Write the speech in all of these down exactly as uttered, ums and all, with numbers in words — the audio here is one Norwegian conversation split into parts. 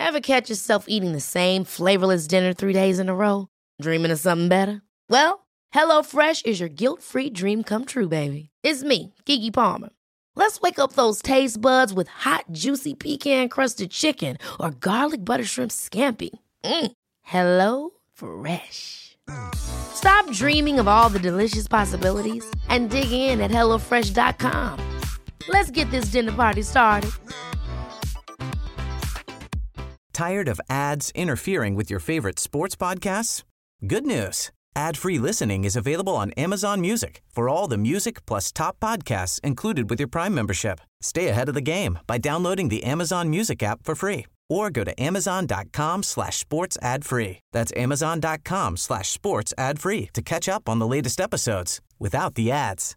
Ever catch yourself eating the same flavorless dinner three days in a row? Dreaming of something better? Well, HelloFresh is your guilt-free dream come true, baby. It's me, Keke Palmer. Let's wake up those taste buds with hot, juicy pecan-crusted chicken or garlic butter shrimp scampi. Mm. Hello Fresh. Stop dreaming of all the delicious possibilities and dig in at hello fresh dot com. Let's get this dinner party started. Tired of ads interfering with your favorite sports podcasts? Good news. Ad-free listening is available on Amazon Music for all the music plus top podcasts included with your Prime membership. Stay ahead of the game by downloading the Amazon Music app for free or go to amazon.com slash sports ad free. That's amazon.com slash sports ad free to catch up on the latest episodes without the ads.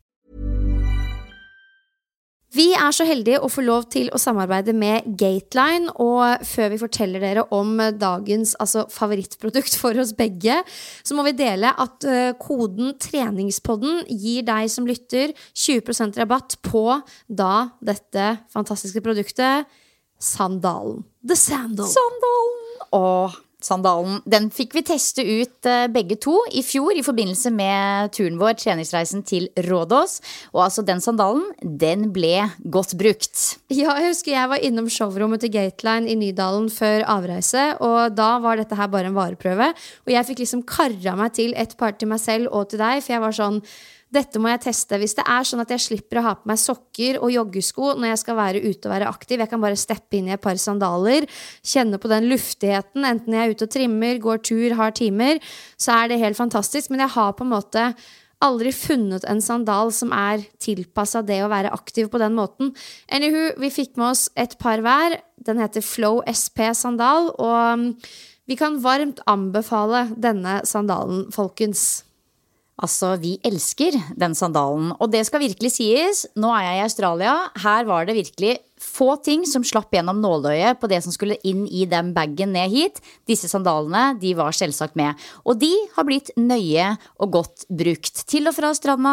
Vi er så heldige å få lov til å samarbeide med Gateline, og før vi forteller dere om dagens altså, favorittprodukt for oss begge, så må vi dele at uh, koden treningspodden gir deg som lytter tjue prosent rabatt på da dette fantastiske produktet, sandalen. The Sandal. Sandalen! Åh, sandalen. Den fikk vi teste ut uh, begge to i fjor i forbindelse med turen vår, treningsreisen til Rådås. Og altså den sandalen, den ble godt brukt. Ja, jeg husker jeg var innom showrommet til Gateline i Nydalen før avreise, og da var dette her bare en vareprøve. Og jeg fikk liksom karra meg til et par til meg selv og til deg, for jeg var sånn, dette må jeg teste. Hvis det er sånn at jeg slipper å ha på meg sokker og joggesko når jeg skal være ute og være aktiv, jeg kan bare steppe inn i et par sandaler, kjenne på den luftigheten, enten jeg er ute og trimmer, går tur, har timer, så er det helt fantastisk. Men jeg har på en måte aldri funnet en sandal som er tilpasset det å være aktiv på den måten. Anywho, vi fikk med oss et par hver. Den heter Flow S P sandal, og vi kan varmt anbefale denne sandalen, folkens. Altså, vi elsker den sandalen, og det skal virkelig sies, nå er jeg i Australia, her var det virkelig få ting som slapp gjennom nåløyet på det som skulle inn i den baggen ned hit. Disse sandalene, de var selvsagt med, og de har blitt nøye og godt brukt. Til og fra stranda,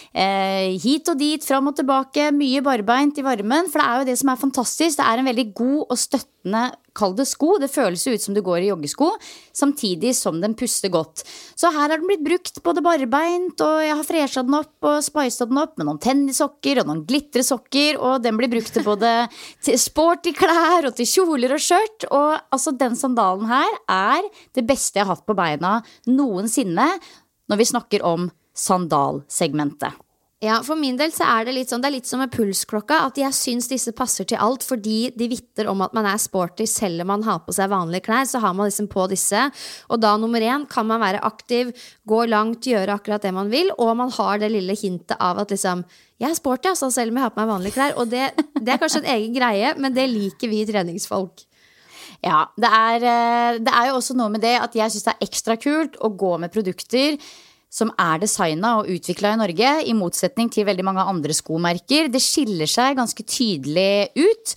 eh, hit og dit, fram og tilbake, mye barbeint i varmen, for det er jo det som er fantastisk, det er en veldig god og støttende kall det sko, det føles ut som du går i joggesko, samtidig som den puster godt. Så her har den blitt brukt både barbeint, og jeg har freshet den opp og spicet den opp med noen tennissokker og noen glitresokker, og den blir brukt til både til sporty klær og til kjoler og skjørt, og altså den sandalen her er det beste jeg har hatt på beina noensinne når vi snakker om sandalsegmentet. Ja, for min del så er det litt sånn, det er litt som med pulsklokka, at jeg synes disse passer til alt, fordi de vitter om at man er sporty, selv om man har på seg vanlige klær, så har man liksom på disse, og da nummer én, kan man være aktiv, gå langt, gjøre akkurat det man vil, og man har det lille hintet av at liksom, jeg er sporty, altså, selv om jeg har på meg vanlige klær, og det, det er kanskje en egen greie, men det liker vi treningsfolk. Ja, det er, det er jo også noe med det at jeg synes det er ekstra kult å gå med produkter som er designet og utviklet i Norge, i motsetning til veldig mange andre skomerker. Det skiller seg ganske tydelig ut,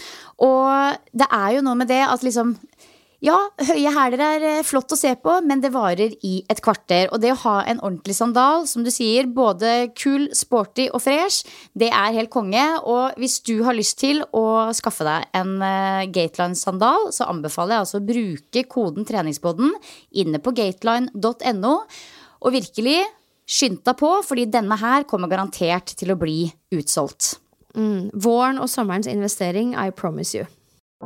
og det er jo noe med det at liksom, ja, høye hæler er flott å se på, men det varer i et kvarter, og det å ha en ordentlig sandal, som du sier, både kul, sporty og fresh, det er helt konge, og hvis du har lyst til å skaffe deg en uh, Gateline sandal, så anbefaler jeg altså å bruke koden treningspodden inne på gateline punktum no, og virkelig skynd deg på, fordi denne her kommer garantert til å bli utsolgt. Mm, våren og sommerens investering, I promise you.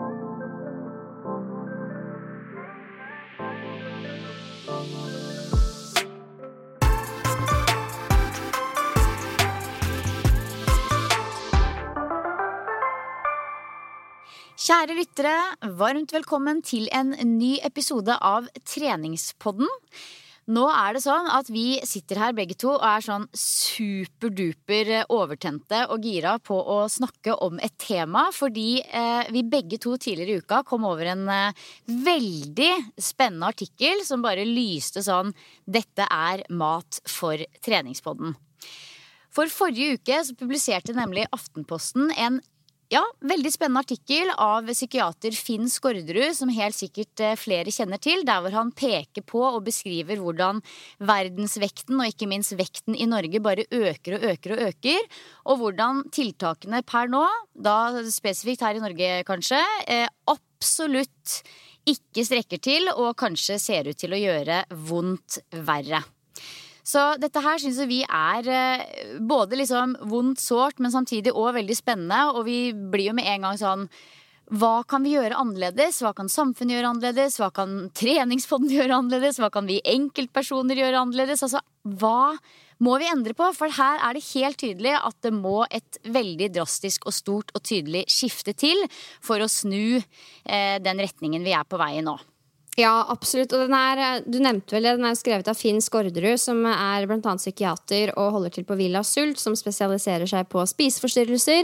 Kjære lyttere, varmt velkommen til en ny episode av Treningspodden. Nå er det sånn at vi sitter her begge to og er sånn superduper overtente og gira på å snakke om et tema, fordi eh, vi begge to tidligere i uka kom over en eh, veldig spennende artikkel som bare lyste sånn, dette er mat for treningspodden. For forrige uke så publiserte nemlig Aftenposten en Ja, veldig spennende artikkel av psykiater Finn Skårderud, som helt sikkert flere kjenner til, der hvor han peker på og beskriver hvordan verdensvekten og ikke minst vekten i Norge bare øker og øker og øker, og hvordan tiltakene per nå, da spesifikt her i Norge kanskje, absolutt ikke strekker til og kanskje ser ut til å gjøre vondt verre. Så dette her synes vi er både liksom vondt sårt, men samtidig også veldig spennende, og vi blir jo med en gang sånn, hva kan vi gjøre annerledes? Hva kan samfunnet gjøre annerledes? Hva kan treningsfonden gjøre annerledes? Hva kan vi enkeltpersoner gjøre annerledes? Altså, hva må vi endre på? For her er det helt tydelig at det må et veldig drastisk og stort og tydelig skifte til for å snu eh, den retningen vi er på vei i nå. Ja, absolutt. Og den er, du nevnte vel, den er skrevet av Finn Skårderud, som er blant annet psykiater og holder til på Villa Sult, som spesialiserer seg på spiseforstyrrelser.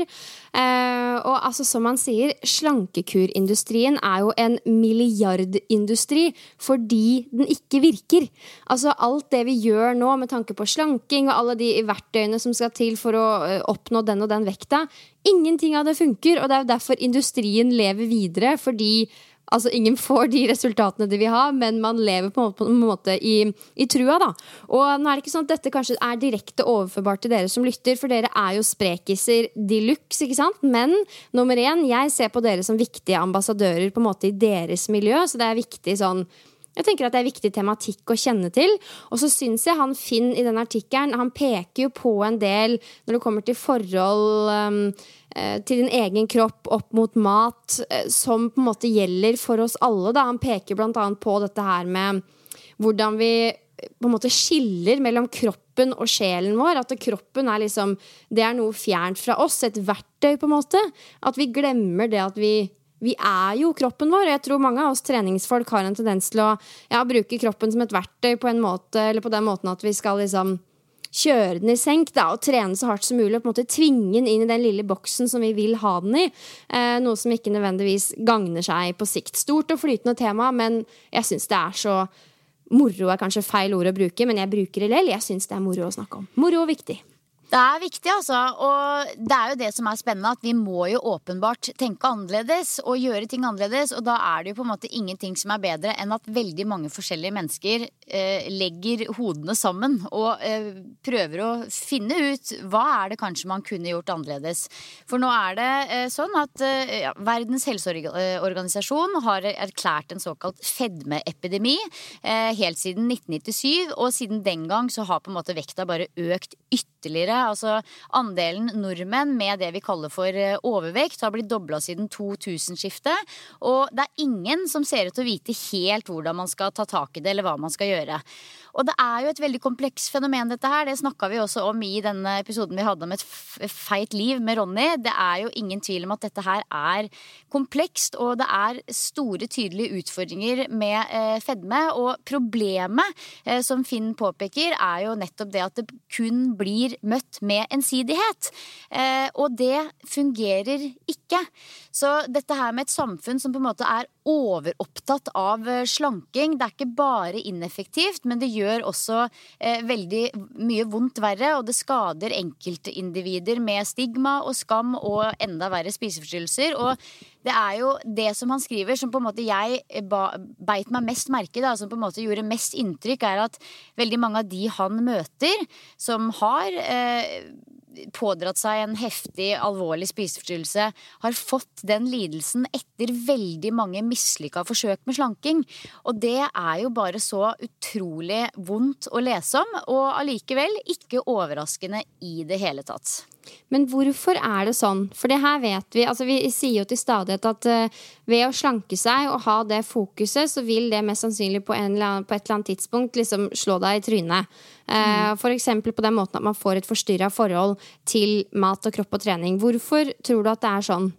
Eh, og altså, som han sier, slankekurindustrien er jo en milliardindustri fordi den ikke virker. Altså, alt det vi gjør nå med tanke på slanking og alle de verktøyene som skal til for å oppnå den og den vekta, ingenting av det funker, og det er jo derfor industrien lever videre, fordi altså, ingen får de resultatene de vil ha, men man lever på en måte, på en måte i, i trua da. Og nå er det ikke sånn at dette kanskje er direkte overførbart til dere som lytter, for dere er jo sprekiser deluxe, ikke sant? Men nummer en, jeg ser på dere som viktige ambassadører på en måte i deres miljø, så det er viktig sånn, jeg tenker at det er viktig tematikk å kjenne til. Og så synes jeg han Finn i den artikkelen, han peker jo på en del når det kommer til forhold um, til din egen kropp opp mot mat, som på en måte gjelder for oss alle da. Han peker blant annet på dette her med hvordan vi på en måte skiller mellom kroppen og sjelen vår, at kroppen er liksom, det er noe fjernt fra oss, et verktøy på en måte, at vi glemmer det at vi Vi er jo kroppen vår, og jeg tror mange av oss treningsfolk har en tendens til å ja, bruke kroppen som et verktøy på en måte, eller på den måten at vi skal liksom kjøre den i senk da, og trene så hardt som mulig, og på en måte tvinge den inn i den lille boksen som vi vil ha den i. Eh, noe som ikke nødvendigvis gagner seg på sikt. Stort og flytende tema, men jeg synes det er så moro er kanskje feil ord å bruke, men jeg bruker det lell. Jeg synes det er moro å snakke om. Moro og viktig. Det er viktig altså, og det er jo det som er spennende, at vi må jo åpenbart tenke annerledes og gjøre ting annerledes, og da er det jo på en måte ingenting som er bedre enn at veldig mange forskjellige mennesker eh, legger hodene sammen og eh, prøver å finne ut hva er det kanskje man kunne gjort annerledes. For nå er det eh, sånn at eh, ja, Verdens helseorganisasjon har erklært en såkalt fedmeepidemi eh, helt siden nitten nittisju, og siden den gang så har på en måte vekta bare økt ytterligere. Altså andelen nordmenn med det vi kaller for overvekt har blitt doblet siden to tusen-skiftet, og det er ingen som ser ut til å vite helt hvordan man skal ta tak i det, eller hva man skal gjøre. Og det er jo et veldig kompleks fenomen dette her, det snakket vi også om i denne episoden vi hadde om et feit liv med Ronny. Det er jo ingen tvil om at dette her er komplekst, og det er store tydelige utfordringer med eh, fedme, og problemet eh, som Finn påpeker er jo nettopp det at det kun blir møtt med ensidighet, eh, og det fungerer ikke. Så dette her med et samfunn som på en måte er overopptatt av slanking, det er ikke bare ineffektivt, men det gjør også eh, veldig mye vondt verre, og det skader enkeltindivider med stigma og skam og enda verre spiseforstyrrelser. Og det er jo det som han skriver som på en måte jeg ba, beit meg mest merke da, som på en måte gjorde mest inntrykk, er at veldig mange av de han møter som har eh, pådratt seg en heftig, alvorlig spiseforstyrrelse, har fått den lidelsen etter veldig mange mislykka forsøk med slanking. Og det er jo bare så utrolig vondt å lese om, og allikevel ikke overraskende i det hele tatt. Men hvorfor er det sånn? For det her vet vi, altså vi sier jo til stadighet at uh, ved å slanke seg og ha det fokuset, så vil det mest sannsynlig på, en eller annen, på et eller annet tidspunkt liksom slå deg i trynet. Uh, mm. For eksempel på den måten at man får et forstyrret forhold til mat og kropp og trening. Hvorfor tror du at det er sånn?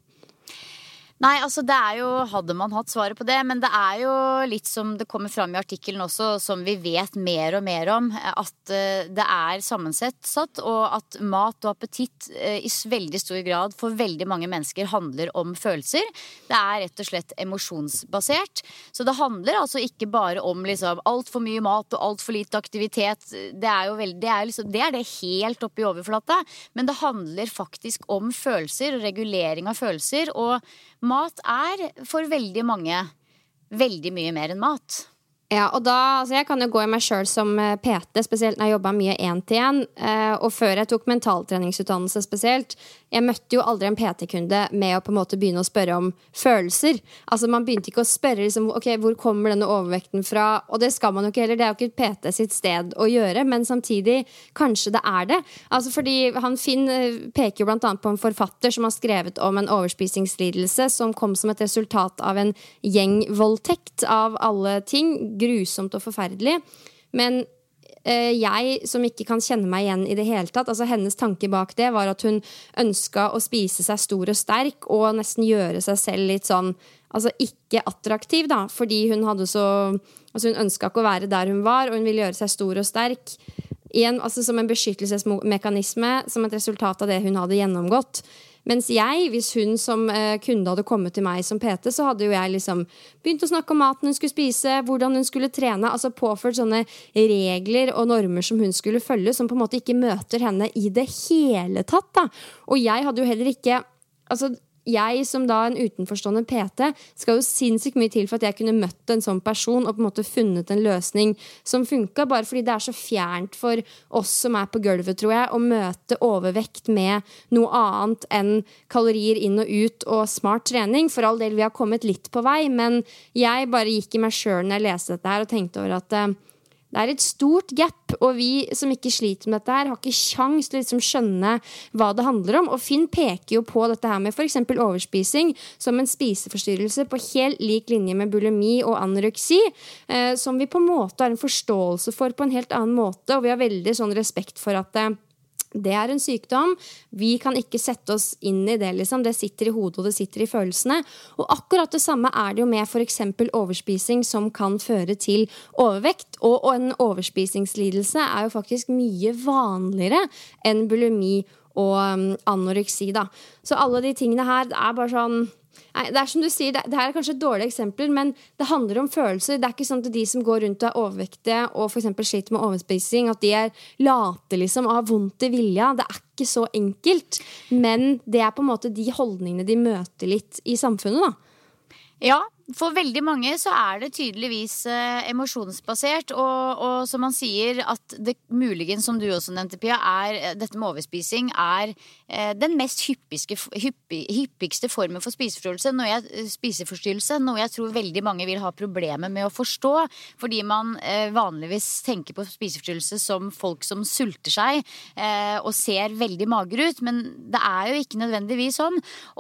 Nei, altså det er jo, hadde man hatt svaret på det, men det er jo litt som det kommer fram i artikkelen også, som vi vet mer og mer om, at det er sammensett, og at mat og appetitt i veldig stor grad for veldig mange mennesker handler om følelser. Det er rett og slett emosjonsbasert, så det handler altså ikke bare om liksom alt for mye mat og alt for lite aktivitet. Det er jo veldig, det er, liksom, det er det helt oppe i overflata, men det handler faktisk om følelser og regulering av følelser, og mat er for veldig mange veldig mye mer enn mat. Ja, og da, altså jeg kan jo gå i meg selv som P T, spesielt når jeg jobbet mye en til en, og før jeg tok mentaltreningsutdannelse spesielt, jeg møtte jo aldri en P T-kunde med å på en måte begynne å spørre om følelser. Altså man begynte ikke å spørre liksom, ok, hvor kommer denne overvekten fra, og det skal man jo ikke heller, det er jo ikke P T sitt sted å gjøre, men samtidig, kanskje det er det. Altså fordi han Finn peker jo blant annet på en forfatter som har skrevet om en overspisingslidelse som kom som et resultat av en gjengvoldtekt av alle ting, grusomt og forferdelig, men eh, jeg som ikke kan kjenne meg igjen i det hele tatt, altså hennes tanke bak det var at hun ønsket å spise seg stor og sterk og nesten gjøre seg selv litt sånn, altså ikke attraktiv da, fordi hun hadde så, altså hun ønsket ikke å være der hun var, og hun ville gjøre seg stor og sterk igjen, altså som en beskyttelsesmekanisme, som et resultat av det hun hadde gjennomgått. Mens jeg, hvis hun som eh, kunde hadde kommet til meg som P T, så hadde jo jeg liksom begynt å snakke om maten hun skulle spise, hvordan hun skulle trene, altså påført sånne regler og normer som hun skulle følge, som på en måte ikke møter henne i det hele tatt da. Og jeg hadde jo heller ikke, altså jeg som da en utenforstående P T skal jo sinnssykt mye til for at jeg kunne møtt en sånn person og på en måte funnet en løsning som funket, bare fordi det er så fjernt for oss som er på gulvet, tror jeg, å møte overvekt med noe annet enn kalorier inn og ut og smart trening. For all del, vi har kommet litt på vei, men jeg bare gikk i meg selv når jeg leste dette her og tenkte over at eh, det er et stort gap, og vi som ikke sliter med dette her har ikke sjans til å liksom skjønne hva det handler om. Og Finn peker jo på dette her med for eksempel overspising som en spiseforstyrrelse på helt lik linje med bulimi og anoreksi, eh, som vi på en måte har en forståelse for på en helt annen måte, og vi har veldig sånn respekt for at eh, det er en sykdom, vi kan ikke sette oss inn i det liksom, det sitter i hodet og det sitter i følelsene, og akkurat det samme er det jo med for eksempel overspising som kan føre til overvekt, og, og en overspisingslidelse er jo faktisk mye vanligere enn bulimi og um, anoreksi da. Så alle de tingene her, det er bare sånn, nei, det er som du sier, det, det her er kanskje et dårlig eksempel, men det handler om følelser. Det er ikke sånn at de som går rundt og er overvektige og for eksempel sliter med overspising, at de er late liksom av vondt i vilja. Det er ikke så enkelt, men det er på en måte de holdningene de møter litt i samfunnet da. Ja, for veldig mange så er det tydeligvis eh, emosjonsbasert, og, og som man sier at det muligens, som du også nevnte, Pia, er dette med overspising er eh, den mest hyppigste, hyppig, hyppigste formen for spiseforstyrrelse, noe jeg, spiseforstyrrelse, noe jeg tror veldig mange vil ha problemer med å forstå, fordi man eh, vanligvis tenker på spiseforstyrrelse som folk som sulter seg eh, og ser veldig mager ut, men det er jo ikke nødvendigvis sånn,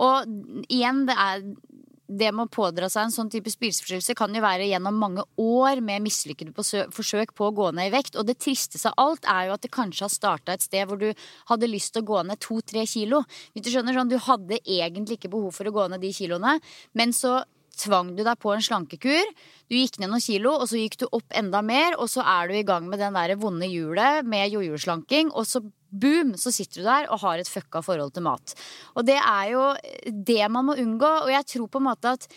og igjen, det er det med å pådra seg en sånn type spiseforstyrrelse kan jo være gjennom mange år med mislykkede forsøk på å gå ned i vekt, og det tristeste av alt er jo at det kanskje har startet et sted hvor du hadde lyst til å gå ned to-tre kilo. Hvis du skjønner sånn, du hadde egentlig ikke behov for å gå ned de kiloene, men så tvang du deg på en slankekur, du gikk ned noen kilo, og så gikk du opp enda mer, og så er du i gang med den der vonde hjulet med jojo-slanking, og så boom, så sitter du der og har et fucka forhold til mat. Og det er jo det man må unngå, og jeg tror på en måte at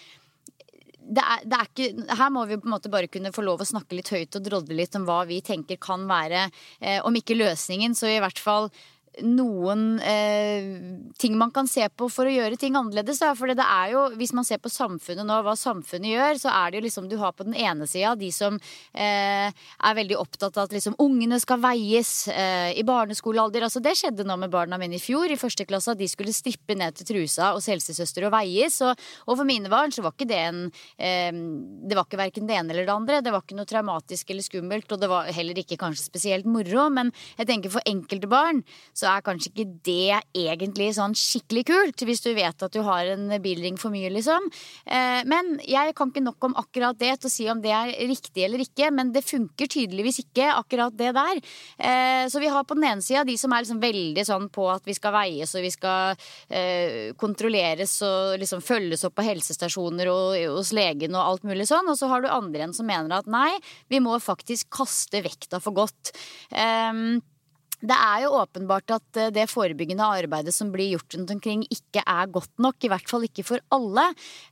det er, det er ikke, her må vi på en måte bare kunne få lov å snakke litt høyt og drodle litt om hva vi tenker kan være, eh, om ikke løsningen, så i hvert fall noen eh, ting man kan se på for å gjøre ting annerledes da. For det er jo, hvis man ser på samfunnet nå, hva samfunnet gjør, så er det jo liksom, du har på den ene siden de som eh, er veldig opptatt av at liksom ungene skal veies eh, i barneskolealder, altså det skjedde nå med barna mine i fjor i første klasse, at de skulle strippe ned til trusa hos helsesøster og veies, og, og for mine barn så var ikke det en eh, det var ikke hverken det ene eller det andre, det var ikke noe traumatisk eller skummelt, og det var heller ikke kanskje spesielt moro, men jeg tenker for enkelte barn så er kanskje ikke det egentlig sånn skikkelig kult, hvis du vet at du har en bilring for mye, liksom. Eh, men jeg kan ikke nok om akkurat det til å si om det er riktig eller ikke, men det funker tydeligvis ikke akkurat det der. Eh, så vi har på den ene siden de som er liksom veldig sånn på at vi skal veies, og vi skal eh, kontrolleres og liksom følges opp på helsestasjoner og hos legen og alt mulig sånn, og så har du andre enn som mener at nei, vi må faktisk kaste vekta for godt. Eh, Det er jo åpenbart at det forebyggende arbeidet som blir gjort rundt omkring ikke er godt nok, i hvert fall ikke for alle.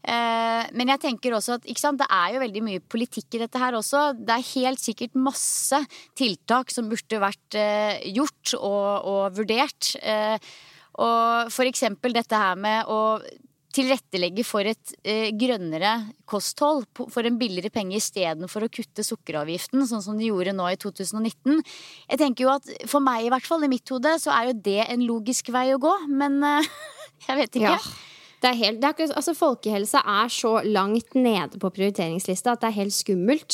Men jeg tenker også at, ikke sant, det er jo veldig mye politikk i dette her også. Det er helt sikkert masse tiltak som burde vært gjort og, og vurdert. Og for eksempel dette her med å tilrettelegge for et eh, grønnere kosthold på, for en billigere penge I stedet for å kutte sukkeravgiften, sånn som de gjorde nå I to tusen og nitten. Jeg tenker jo at for meg I hvert fall, I mitt hode, så er jo det en logisk vei å gå, men eh, jeg vet ikke. Ja. Det er helt, det er ikke, altså folkehelse er så langt nede på prioriteringslista at det er helt skummelt.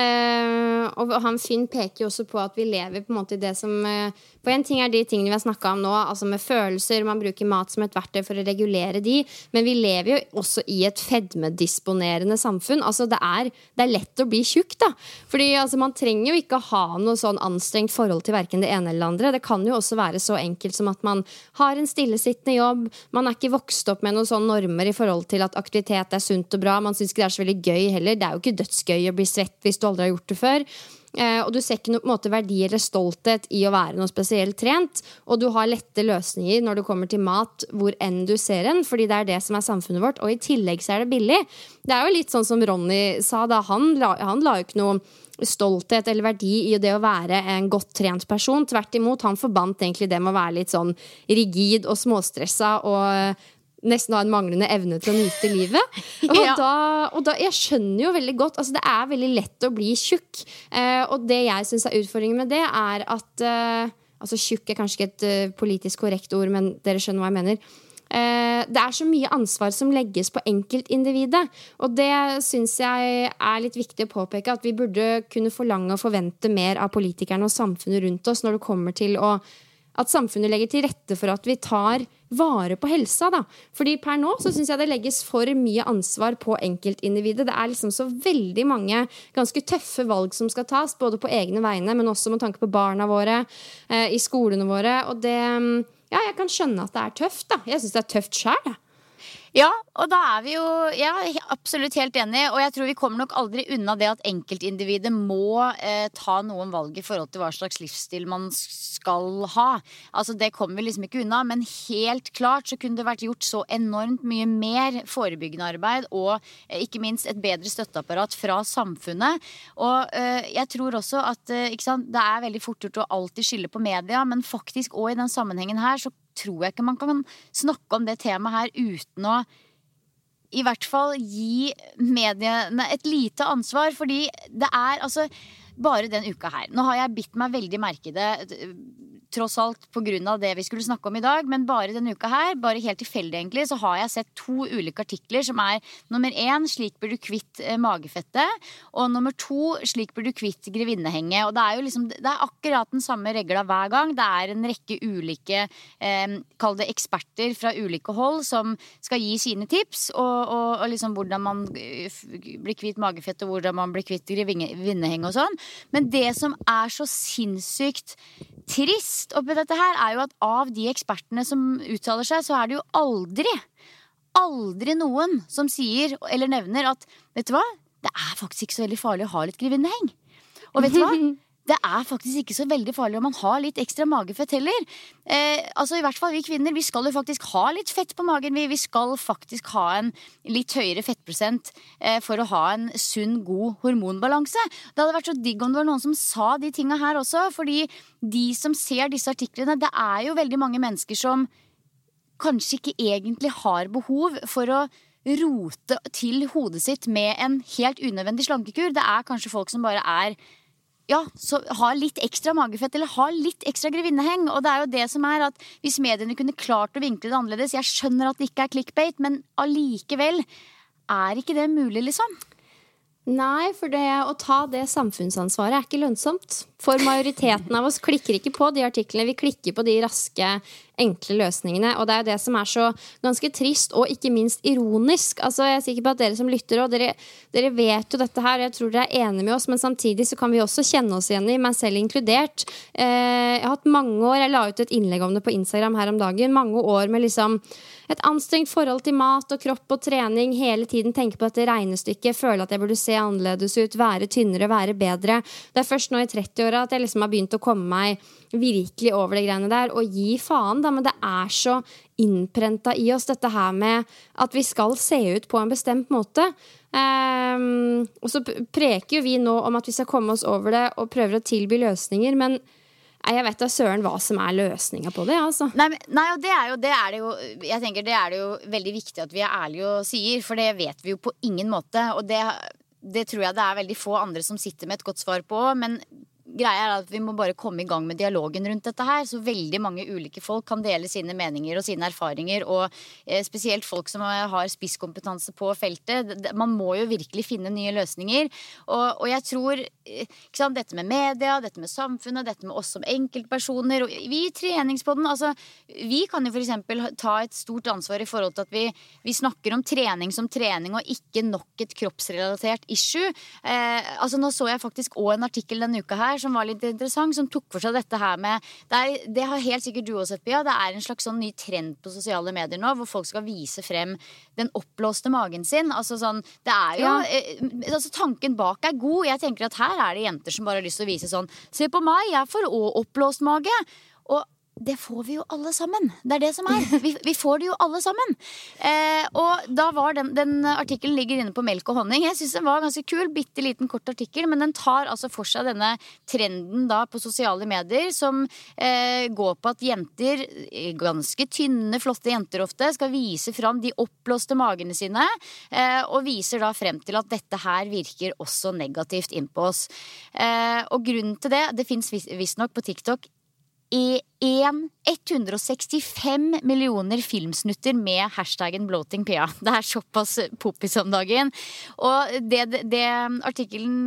Eh, og han Finn peker jo også på at vi lever på en måte I det som eh, for en ting er de tingene vi har snakket om nå, altså med følelser, man bruker mat som et verktøy for å regulere de, men vi lever jo også I et fedmedisponerende samfunn. Altså det er, det er lett å bli tjukk da, fordi altså, man trenger jo ikke ha noe sånn anstrengt forhold til hverken det ene eller det andre. Det kan jo også være så enkelt som at man har en stillesittende jobb, man er ikke vokst opp med noe sånn normer I forhold til at aktivitet er sunt og bra. Man synes ikke det er så veldig gøy heller. Det er jo ikke dødsgøy å bli svett hvis du aldri har gjort det før. Eh, og du ser ikke noe på en måte verdi eller stolthet I å være noe spesielt trent. Og du har lette løsninger når du kommer til mat hvor enn du ser en, fordi det er det som er samfunnet vårt. Og I tillegg så er det billig. Det er jo litt sånn som Ronny sa da. Han la, han la jo ikke noe stolthet eller verdi I det å være en godt trent person. Tvert imot, han forbandt egentlig det med å være litt sånn rigid og småstressa og nesten ha en manglende evne til å nyte livet. Og, ja. da, og da, jeg skjønner jo veldig godt, altså det er veldig lett å bli tjukk. Eh, og det jeg synes er utfordringen med det er at, eh, altså tjukk er kanskje ikke et uh, politisk korrekt ord, men dere skjønner hva jeg mener. Eh, det er så mye ansvar som legges på enkeltindividet, og det synes jeg er litt viktig å påpeke, at vi burde kunne forlange og forvente mer av politikerne og samfunnet rundt oss når det kommer til å at samfunnet legger til rette for at vi tar vare på helsa da. Fordi per nå så synes jeg det legges for mye ansvar på enkeltindividet. Det er liksom så veldig mange ganske tøffe valg som skal tas, både på egne vegne, men også med tanke på barna våre, eh, I skolene våre. Og det, ja, jeg kan skjønne at det er tøft da. Jeg synes det er tøft selv da. Ja, og da er vi jo ja, absolutt helt enige, og jeg tror vi kommer nok aldri unna det at enkeltindividet må eh, ta noen valg I forhold til hva slags livsstil man skal ha. Altså det kommer vi liksom ikke unna, men helt klart så kunne det vært gjort så enormt mye mer forebyggende arbeid, og eh, ikke minst et bedre støtteapparat fra samfunnet. Og eh, jeg tror også at eh, ikke sant, det er veldig fort gjort å alltid skille på media, men faktisk også I den sammenhengen her så tror jeg ikke man kan snakke om det temaet her uten å I hvert fall gi mediene et lite ansvar, fordi det er altså bare den uka her. Nå har jeg bitt meg veldig merke det tross alt på grunn av det vi skulle snakke om I dag, men bare denne uka her, bare helt tilfeldig egentlig, så har jeg sett to ulike artikler som er nummer én, slik blir du kvitt eh, magefettet, og nummer to, slik blir du kvitt grevinnehenget, og det er jo liksom, det er akkurat den samme regla hver gang, det er en rekke ulike, eh, kall det eksperter fra ulike hold, som skal gi sine tips, og, og, og liksom hvordan man blir kvitt magefett, og hvordan man blir kvitt grevinneheng og sånn, men det som er så sinnssykt trist oppi dette her er jo at av de ekspertene som uttaler seg, så er det jo aldri, aldri noen som sier eller nevner at, vet du hva, det er faktisk ikke så veldig farlig å ha litt grevinneheng. Og vet du hva? Det er faktisk ikke så veldig farlig om man har litt ekstra magefett heller. Eh, altså i hvert fall vi kvinner, vi skal jo faktisk ha litt fett på magen. Vi, vi skal faktisk ha en litt høyere fettprosent eh, for å ha en sunn, god hormonbalanse. Det hadde vært så digg om det var noen som sa de tingene her også, fordi de som ser disse artiklene, det er jo veldig mange mennesker som kanskje ikke egentlig har behov for å rote til hodet sitt med en helt unødvendig slankekur. Det er kanskje folk som bare er ja, så har litt ekstra magefett eller har litt ekstra grevinneheng, og det er jo det som er at hvis mediene kunne klart å vinkle det annerledes, jeg skjønner at det ikke er clickbait, men allikevel er ikke det mulig liksom? Nei, for det å ta det samfunnsansvaret er ikke lønnsomt. For majoriteten av oss klikker ikke på de artiklene, vi klikker på de raske, enkle løsningene, og det er jo det som er så ganske trist, og ikke minst ironisk. Altså, jeg er sikker på at dere som lytter, og dere, dere vet jo dette her, jeg tror dere er enige med oss, men samtidig så kan vi også kjenne oss igjen I, meg selv inkludert. Eh, jeg har hatt mange år, jeg la ut et innlegg om det på Instagram her om dagen, mange år med liksom et anstrengt forhold til mat og kropp og trening, hele tiden tenke på dette regnestykket, føle at jeg burde se annerledes ut, være tynnere, være bedre. Det er først nå I tretti-åra at jeg liksom har begynt å komme meg virkelig over det greiene der, og gi faen da, men det er så innprentet I oss dette her med at vi skal se ut på en bestemt måte. Um, og så preker jo vi nå om at vi skal komme oss over det og prøver å tilby løsninger, men Nei, jeg vet da søren hva som er løsningen på det, altså. Nei, men, nei og det er, jo, det er det jo Jeg tenker det er det jo veldig viktig at vi er ærlige og sier, for det vet vi jo på ingen måte. Og det, det tror jeg det er veldig få andre som sitter med et godt svar på. Men greia er at vi må bare komme i gang med dialogen rundt dette her, så veldig mange ulike folk kan dele sine meninger og sine erfaringer, og eh, spesielt folk som har spisskompetanse på feltet. Man må jo virkelig finne nye løsninger, og, og jeg tror ikke sant, dette med media, dette med samfunnet, dette med oss som enkeltpersoner, og vi i treningspodden, altså vi kan jo for eksempel ta et stort ansvar i forhold til at vi, vi snakker om trening som trening og ikke nok et kroppsrelatert issue. Eh, altså nå så jeg faktisk også en artikkel denne uka her som var litt interessant, som tok for seg dette her med det, er, det har helt sikkert du også sett, Pia. Det er en slags sånn ny trend på sosiale medier nå, hvor folk skal vise frem den oppblåste magen sin. Altså sånn, det er jo ja. eh, altså tanken bak er god. Jeg tenker at her er det jenter som bare har lyst til å vise sånn, se på meg, jeg får også oppblåst mage. Og det får vi jo alle sammen. Det er det som er. Vi, vi får det jo alle sammen. Eh, og da var den, den artikkelen ligger inne på Melk og honning. Jeg synes den var ganske kul, bitte liten kort artikkel, men den tar altså for seg denne trenden da på sosiale medier som eh, går på at jenter, ganske tynne, flotte jenter ofte, skal vise fram de oppblåste magene sine, eh, og viser da frem til at dette her virker også negativt inn på oss. Eh, og grunnen til det, det finnes visst nok på TikTok i hundre sekstifem millioner filmsnutter med hashtaggen bloating Pia. Det er såpass poppis om dagen. Og det, det, det artikkelen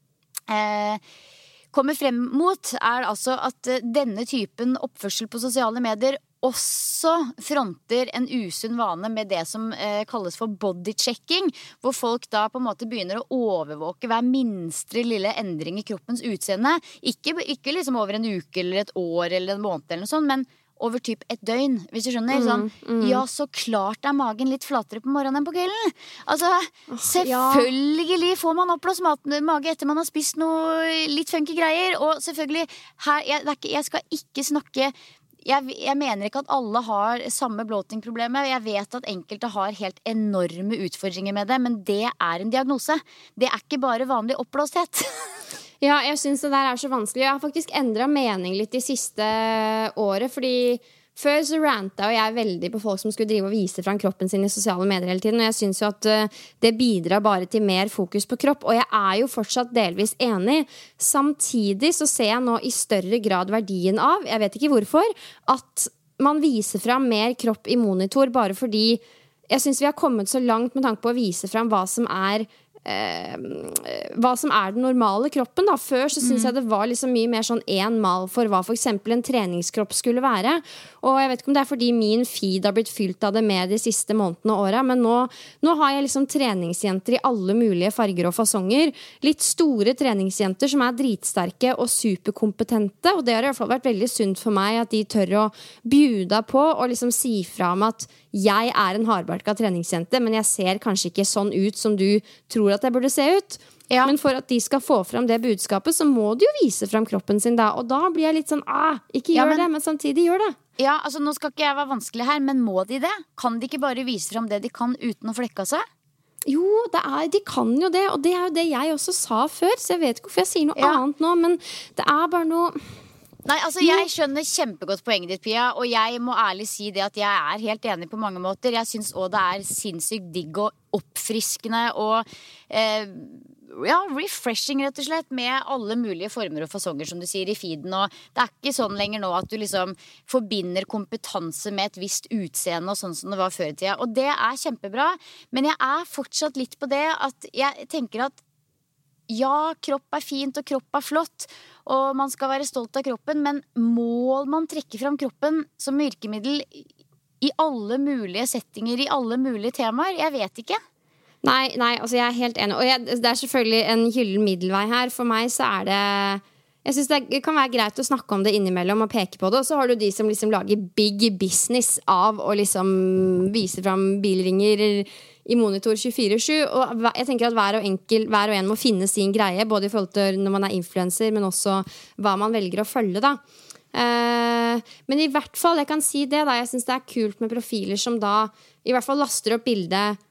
eh, kommer frem mot er altså at denne typen oppførsel på sosiale medier også fronter en usunn vane med det som eh, kalles for bodychecking, hvor folk da på en måte begynner å overvåke hver minste lille endring i kroppens utseende. Ikke, ikke liksom over en uke eller et år eller en måned eller noe sånt, men over typ et døgn, hvis du skjønner. Sånn, mm, mm. Ja, så klart er magen litt flatere på morgenen enn på kvelden. Altså, oh, selvfølgelig ja. Får man oppblåst mage etter man har spist noe litt funky greier. Og selvfølgelig, her, jeg, jeg skal ikke snakke Jeg, jeg mener ikke at alle har samme bloating-problemet. Jeg vet at enkelte har helt enorme utfordringer med det, men det er en diagnose. Det er ikke bare vanlig oppblåsthet. Ja, jeg synes det der er så vanskelig. Jeg har faktisk endret mening litt de siste året, fordi før så ranta jo jeg veldig på folk som skulle drive og vise frem kroppen sin i sosiale medier hele tiden, og jeg synes jo at uh, det bidrar bare til mer fokus på kropp, og jeg er jo fortsatt delvis enig. Samtidig så ser jeg nå i større grad verdien av, jeg vet ikke hvorfor, at man viser frem mer kropp i monitor, bare fordi jeg synes vi har kommet så langt med tanke på å vise frem hva som er Eh, hva som er den normale kroppen da. Før så synes mm. jeg det var liksom mye mer sånn en mal for hva for eksempel en treningskropp skulle være, og jeg vet ikke om det er fordi min feed har blitt fylt av det med de siste månedene og årene, men nå, nå har jeg liksom treningsjenter i alle mulige farger og fasonger, litt store treningsjenter som er dritsterke og superkompetente, og det har i hvert fall vært veldig sunt for meg at de tør å bjuda på og liksom si fra om at jeg er en hardbarka treningsjente, men jeg ser kanskje ikke sånn ut som du tror at jeg burde se ut. Ja. Men for at de skal få frem det budskapet, så må de jo vise frem kroppen sin da. Og da blir jeg litt sånn, ah, ikke gjør ja, men, det, men samtidig gjør det. Ja, altså nå skal ikke jeg være vanskelig her, men må de det? Kan de ikke bare vise frem det de kan uten å flekke av seg? Jo, det er, de kan jo det, og det er jo det jeg også sa før, så jeg vet ikke hvorfor jeg sier noe ja. annet nå, men det er bare noe... Nei, altså jeg skjønner kjempegodt poenget ditt, Pia, og jeg må ærlig si det at jeg er helt enig på mange måter. Jeg synes også det er sinnssykt digg og oppfriskende og eh, ja, refreshing rett og slett, med alle mulige former og fasonger som du sier i feeden, og det er ikke sånn lenger nå at du liksom forbinder kompetanse med et visst utseende og sånn som det var før i tida, og det er kjempebra, men jeg er fortsatt litt på det at jeg tenker at ja, kropp er fint og kropp er flott, og man skal være stolt av kroppen, men må man trekke frem kroppen som virkemiddel i alle mulige settinger, i alle mulige temaer? Jeg vet ikke. Nei, nei, altså jeg er helt enig, og jeg, det er selvfølgelig en gyllen middelvei her. For meg så er det, jeg synes det kan være greit å snakke om det innimellom og peke på det, og så har du de som liksom lager big business av å liksom vise frem bilringer i monitor tjuefire sju, og jeg tenker at hver og, enkel, hver og en må finne sin greie, både i forhold til når man er influencer, men også hva man velger å følge da. Eh, men i hvert fall, jeg kan si det da, jeg synes det er kult med profiler som da i hvert fall laster opp bildet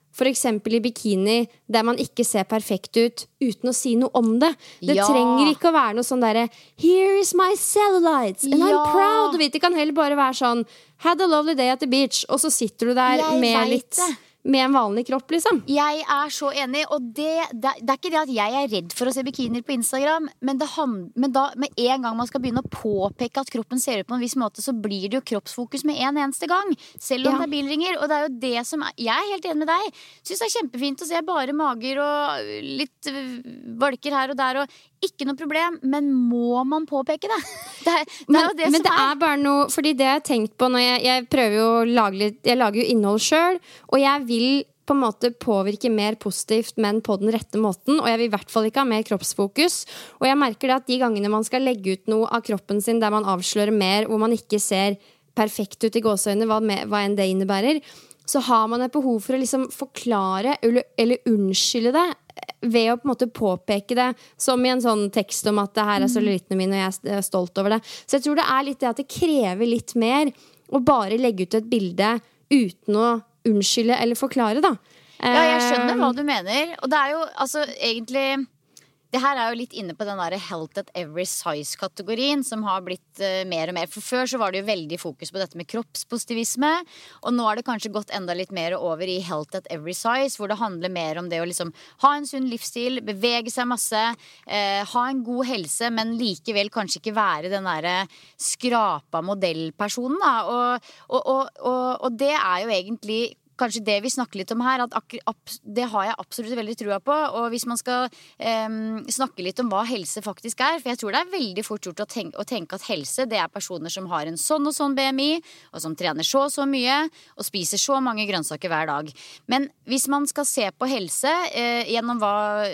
for eksempel i bikini, der man ikke ser perfekt ut uten å si noe om det. Det Ja. trenger ikke å være noe sånn derre Here is my cellulites, and Ja. I'm proud of it. Det kan heller bare være sånn Had a lovely day at the beach, og så sitter du der Jeg med vet litt det. med en vanlig kropp, liksom. Jeg er så enig, og det, det, det er ikke det at jeg er redd for å se bikinier på Instagram, men, det hand, men da, med en gang man skal begynne å påpeke at kroppen ser ut på en viss måte, så blir det jo kroppsfokus med en eneste gang, selv om Ja. det er bilringer, og det er jo det som er, jeg er helt enig med deg, synes det er kjempefint å se bare mager og litt øh, valker her og der, og ikke noe problem, men må man påpeke det? Det er, det er jo det men som det er bare noe, fordi det jeg har tenkt på når jeg, jeg prøver jo å lage litt, jeg lager jo innhold selv, og jeg vil på en måte påvirke mer positivt, men på den rette måten, og jeg vil i hvert fall ikke ha mer kroppsfokus, og jeg merker det at de gangene man skal legge ut noe av kroppen sin, der man avslører mer, hvor man ikke ser perfekt ut i gåseøyne, hva, med, hva enn det innebærer, så har man et behov for å liksom forklare, eller, eller unnskylde det, ved å på en måte påpeke det, som i en sånn tekst om at det her er cellulittene mine, og jeg er stolt over det. Så jeg tror det er litt det at det krever litt mer, å bare legge ut et bilde uten å unnskylde eller forklare, da. Ja, jeg skjønner hva du mener. Og det er jo, altså, egentlig det her er jo litt inne på den der health at every size-kategorien, som har blitt uh, mer og mer. For før så var det jo veldig fokus på dette med kroppspositivisme, og nå har det kanskje gått enda litt mer over i health at every size, hvor det handler mer om det å liksom ha en sunn livsstil, bevege seg masse, uh, ha en god helse, men likevel kanskje ikke være den der skrapa modellpersonen, da. Og, og, og, og, og det er jo egentlig kanskje det vi snakker litt om her, at ak- det har jeg absolutt veldig trua på. Og hvis man skal um, snakke litt om hva helse faktisk er, for jeg tror det er veldig fort gjort å tenke, å tenke at helse, det er personer som har en sånn og sånn B M I, og som trener så og så mye, og spiser så mange grønnsaker hver dag. Men hvis man skal se på helse uh, gjennom hva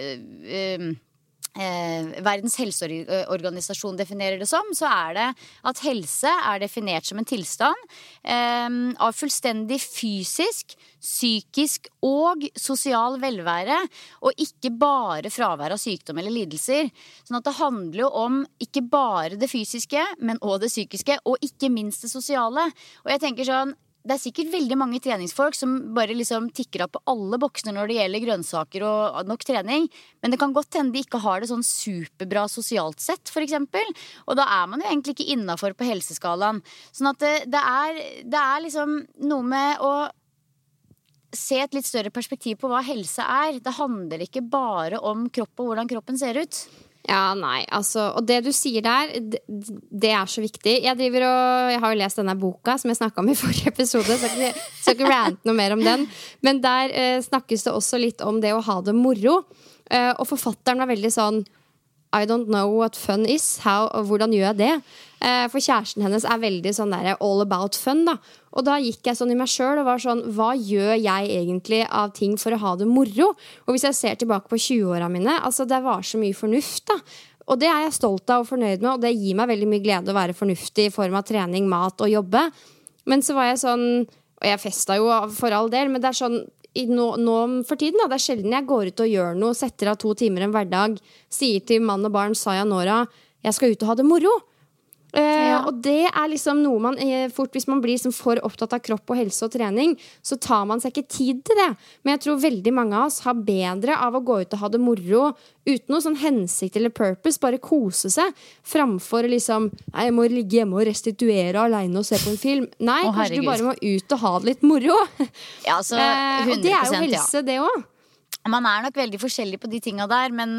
uh, Eh, Verdens helseorganisasjon definerer det som, så er det at helse er definert som en tilstand eh, av fullstendig fysisk, psykisk og sosial velvære, og ikke bare fravær av sykdom eller lidelser. Sånn at det handler jo om ikke bare det fysiske, men også det psykiske, og ikke minst det sosiale. Og jeg tenker sånn, det er sikkert veldig mange treningsfolk som bare liksom tikker av på alle boksene når det gjelder grønnsaker og nok trening, men det kan godt hende de ikke har det sånn superbra sosialt sett, for eksempel. Og da er man jo egentlig ikke innenfor på helseskalaen. Sånn at det, det, er, det er liksom noe med å se et litt større perspektiv på hva helse er. Det handler ikke bare om kropp og hvordan kroppen ser ut. Ja, nei, altså, og det du sier der, det, det er så viktig. Jeg driver og, jeg har jo lest denne boka som jeg snakket om i forrige episode, så jeg skal ikke rante noe mer om den. Men der eh, snakkes det også litt om det å ha det moro. Eh, og forfatteren var veldig sånn, I don't know what fun is, how, og hvordan gjør jeg det? Eh, for kjæresten hennes er veldig sånn der all about fun, da. Og da gikk jeg sånn i meg selv og var sånn, hva gjør jeg egentlig av ting for å ha det moro? Og hvis jeg ser tilbake på tjue-årene mine, altså det var så mye fornuft, da. Og det er jeg stolt av og fornøyd med, og det gir meg veldig mye glede å være fornuftig i form av trening, mat og jobbe. Men så var jeg sånn, og jeg festet jo for all del, men det er sånn, Nå, nå for tiden da, det er sjelden jeg går ut og gjør noe, setter av to timer en hverdag, sier til mann og barn, sayonara, jeg skal ut og ha det moro. Uh, ja. Og det er liksom noe man eh, fort, hvis man blir liksom for opptatt av kropp og helse og trening, så tar man seg ikke tid til det. Men jeg tror veldig mange av oss har bedre av å gå ut og ha det moro uten noe sånn hensikt eller purpose, bare kose seg, framfor liksom, nei, jeg må ligge hjemme og restituere alene og se på en film. Nei, Å, kanskje herregud. du bare må ut og ha det litt moro. Ja, altså, uh, og det er jo helse, ja. det også. Man er nok veldig forskjellig på de tingene der, men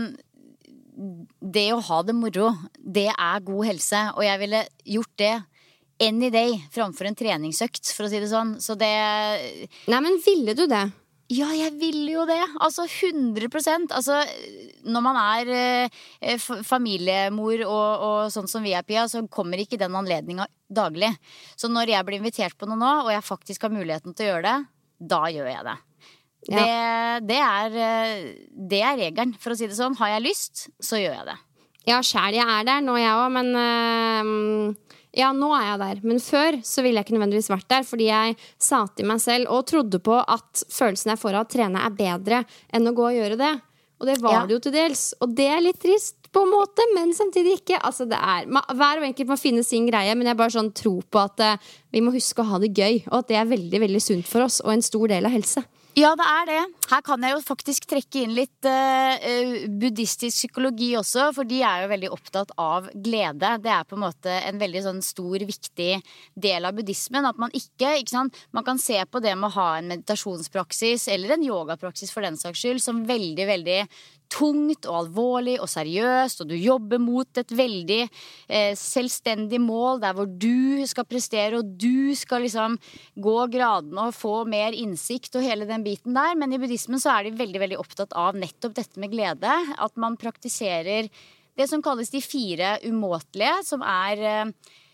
det å ha det moro, det er god helse. Og jeg ville gjort det any day framfor en treningsøkt, for å si det sånn. Så det Nei, men ville du det? Ja, jeg ville jo det. Altså hundre prosent. Altså, når man er eh, f- familiemor og, og sånn som vi er, Pia, så kommer ikke den anledningen daglig. Så når jeg blir invitert på noe nå, og jeg faktisk har muligheten til å gjøre det, da gjør jeg det. Ja. Det, det, er, det er regelen, for å si det sånn. Har jeg lyst, så gjør jeg det. Ja, selv jeg er der, nå jeg også, men øh, ja, nå er jeg der. Men før så ville jeg ikke nødvendigvis vært der, fordi jeg sa til meg selv og trodde på at følelsen jeg får av å trene er bedre enn å gå og gjøre det. Og det var ja. det jo til dels. Og det er litt trist på en måte, men samtidig ikke. Altså, det er, hver og enkelt må finne sin greie, men jeg bare sånn tror på at uh, vi må huske å ha det gøy, og at det er veldig, veldig sunt for oss, og en stor del av helse. Ja, det er det. Her kan jeg jo faktisk trekke inn litt uh, buddhistisk psykologi også, for de er jo veldig opptatt av glede. Det er på en måte en veldig sånn stor, viktig del av buddhismen, at man ikke, ikke sant, man kan se på det med å ha en meditasjonspraksis, eller en yogapraksis for den saks skyld, som veldig, veldig tungt og alvorlig og seriøst, og du jobber mot et veldig eh, selvstendig mål der hvor du skal prestere, og du skal liksom gå gradene og få mer innsikt og hele den biten der, men i buddhismen så er de veldig, veldig opptatt av nettopp dette med glede, at man praktiserer det som kalles de fire umåtelige, som er eh,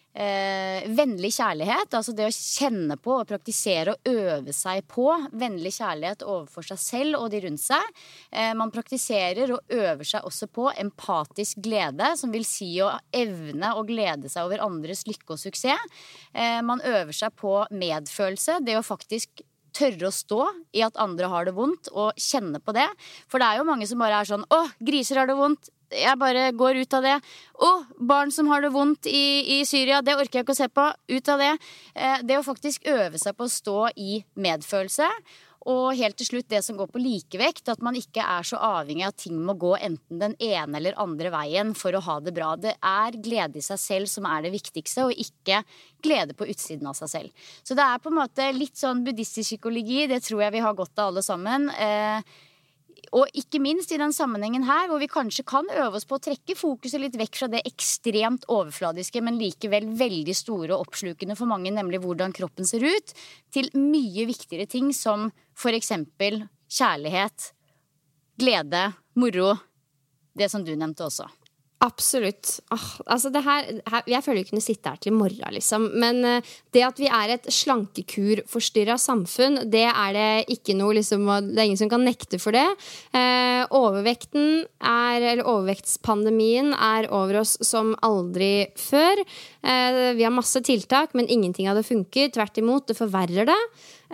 Eh, vennlig kjærlighet, altså det å kjenne på og praktisere og øve seg på vennlig kjærlighet overfor seg selv og de rundt seg. Eh, man praktiserer og øver seg også på empatisk glede, som vil si å evne å glede seg over andres lykke og suksess. Eh, man øver seg på medfølelse, det å faktisk tørre å stå i at andre har det vondt og kjenne på det. For det er jo mange som bare er sånn, åh, griser har det vondt, jeg bare går ut av det. Åh, barn som har det vondt i, i Syria, det orker jeg ikke å se på, ut av det. Eh, det å faktisk øve seg på å stå i medfølelse. Og helt til slutt det som går på likevekt, at man ikke er så avhengig av at ting må gå enten den ene eller andre veien for å ha det bra. Det er glede i seg selv som er det viktigste, og ikke glede på utsiden av seg selv. Så det er på en måte litt sånn buddhistisk psykologi, det tror jeg vi har godt av alle sammen. Eh, Og ikke minst i den sammenhengen her, hvor vi kanskje kan øve oss på å trekke fokuset litt vekk fra det ekstremt overfladiske, men likevel veldig store og oppslukende for mange, nemlig hvordan kroppen ser ut, til mye viktigere ting som for eksempel kjærlighet, glede, moro, det som du nevnte også. Absolutt. Åh, altså det her, her, jeg føler jo ikke kunne sitte her til i morgen, liksom. Men uh, det at vi er et slankekur-forstyrret samfunn, det er det ikke noe, liksom, det er ingen som kan nekte for det. Uh, overvekten er, eller overvektspandemien er over oss som aldri før. Uh, vi har masse tiltak, men ingenting av det funker. Tvert imot, det forverrer det.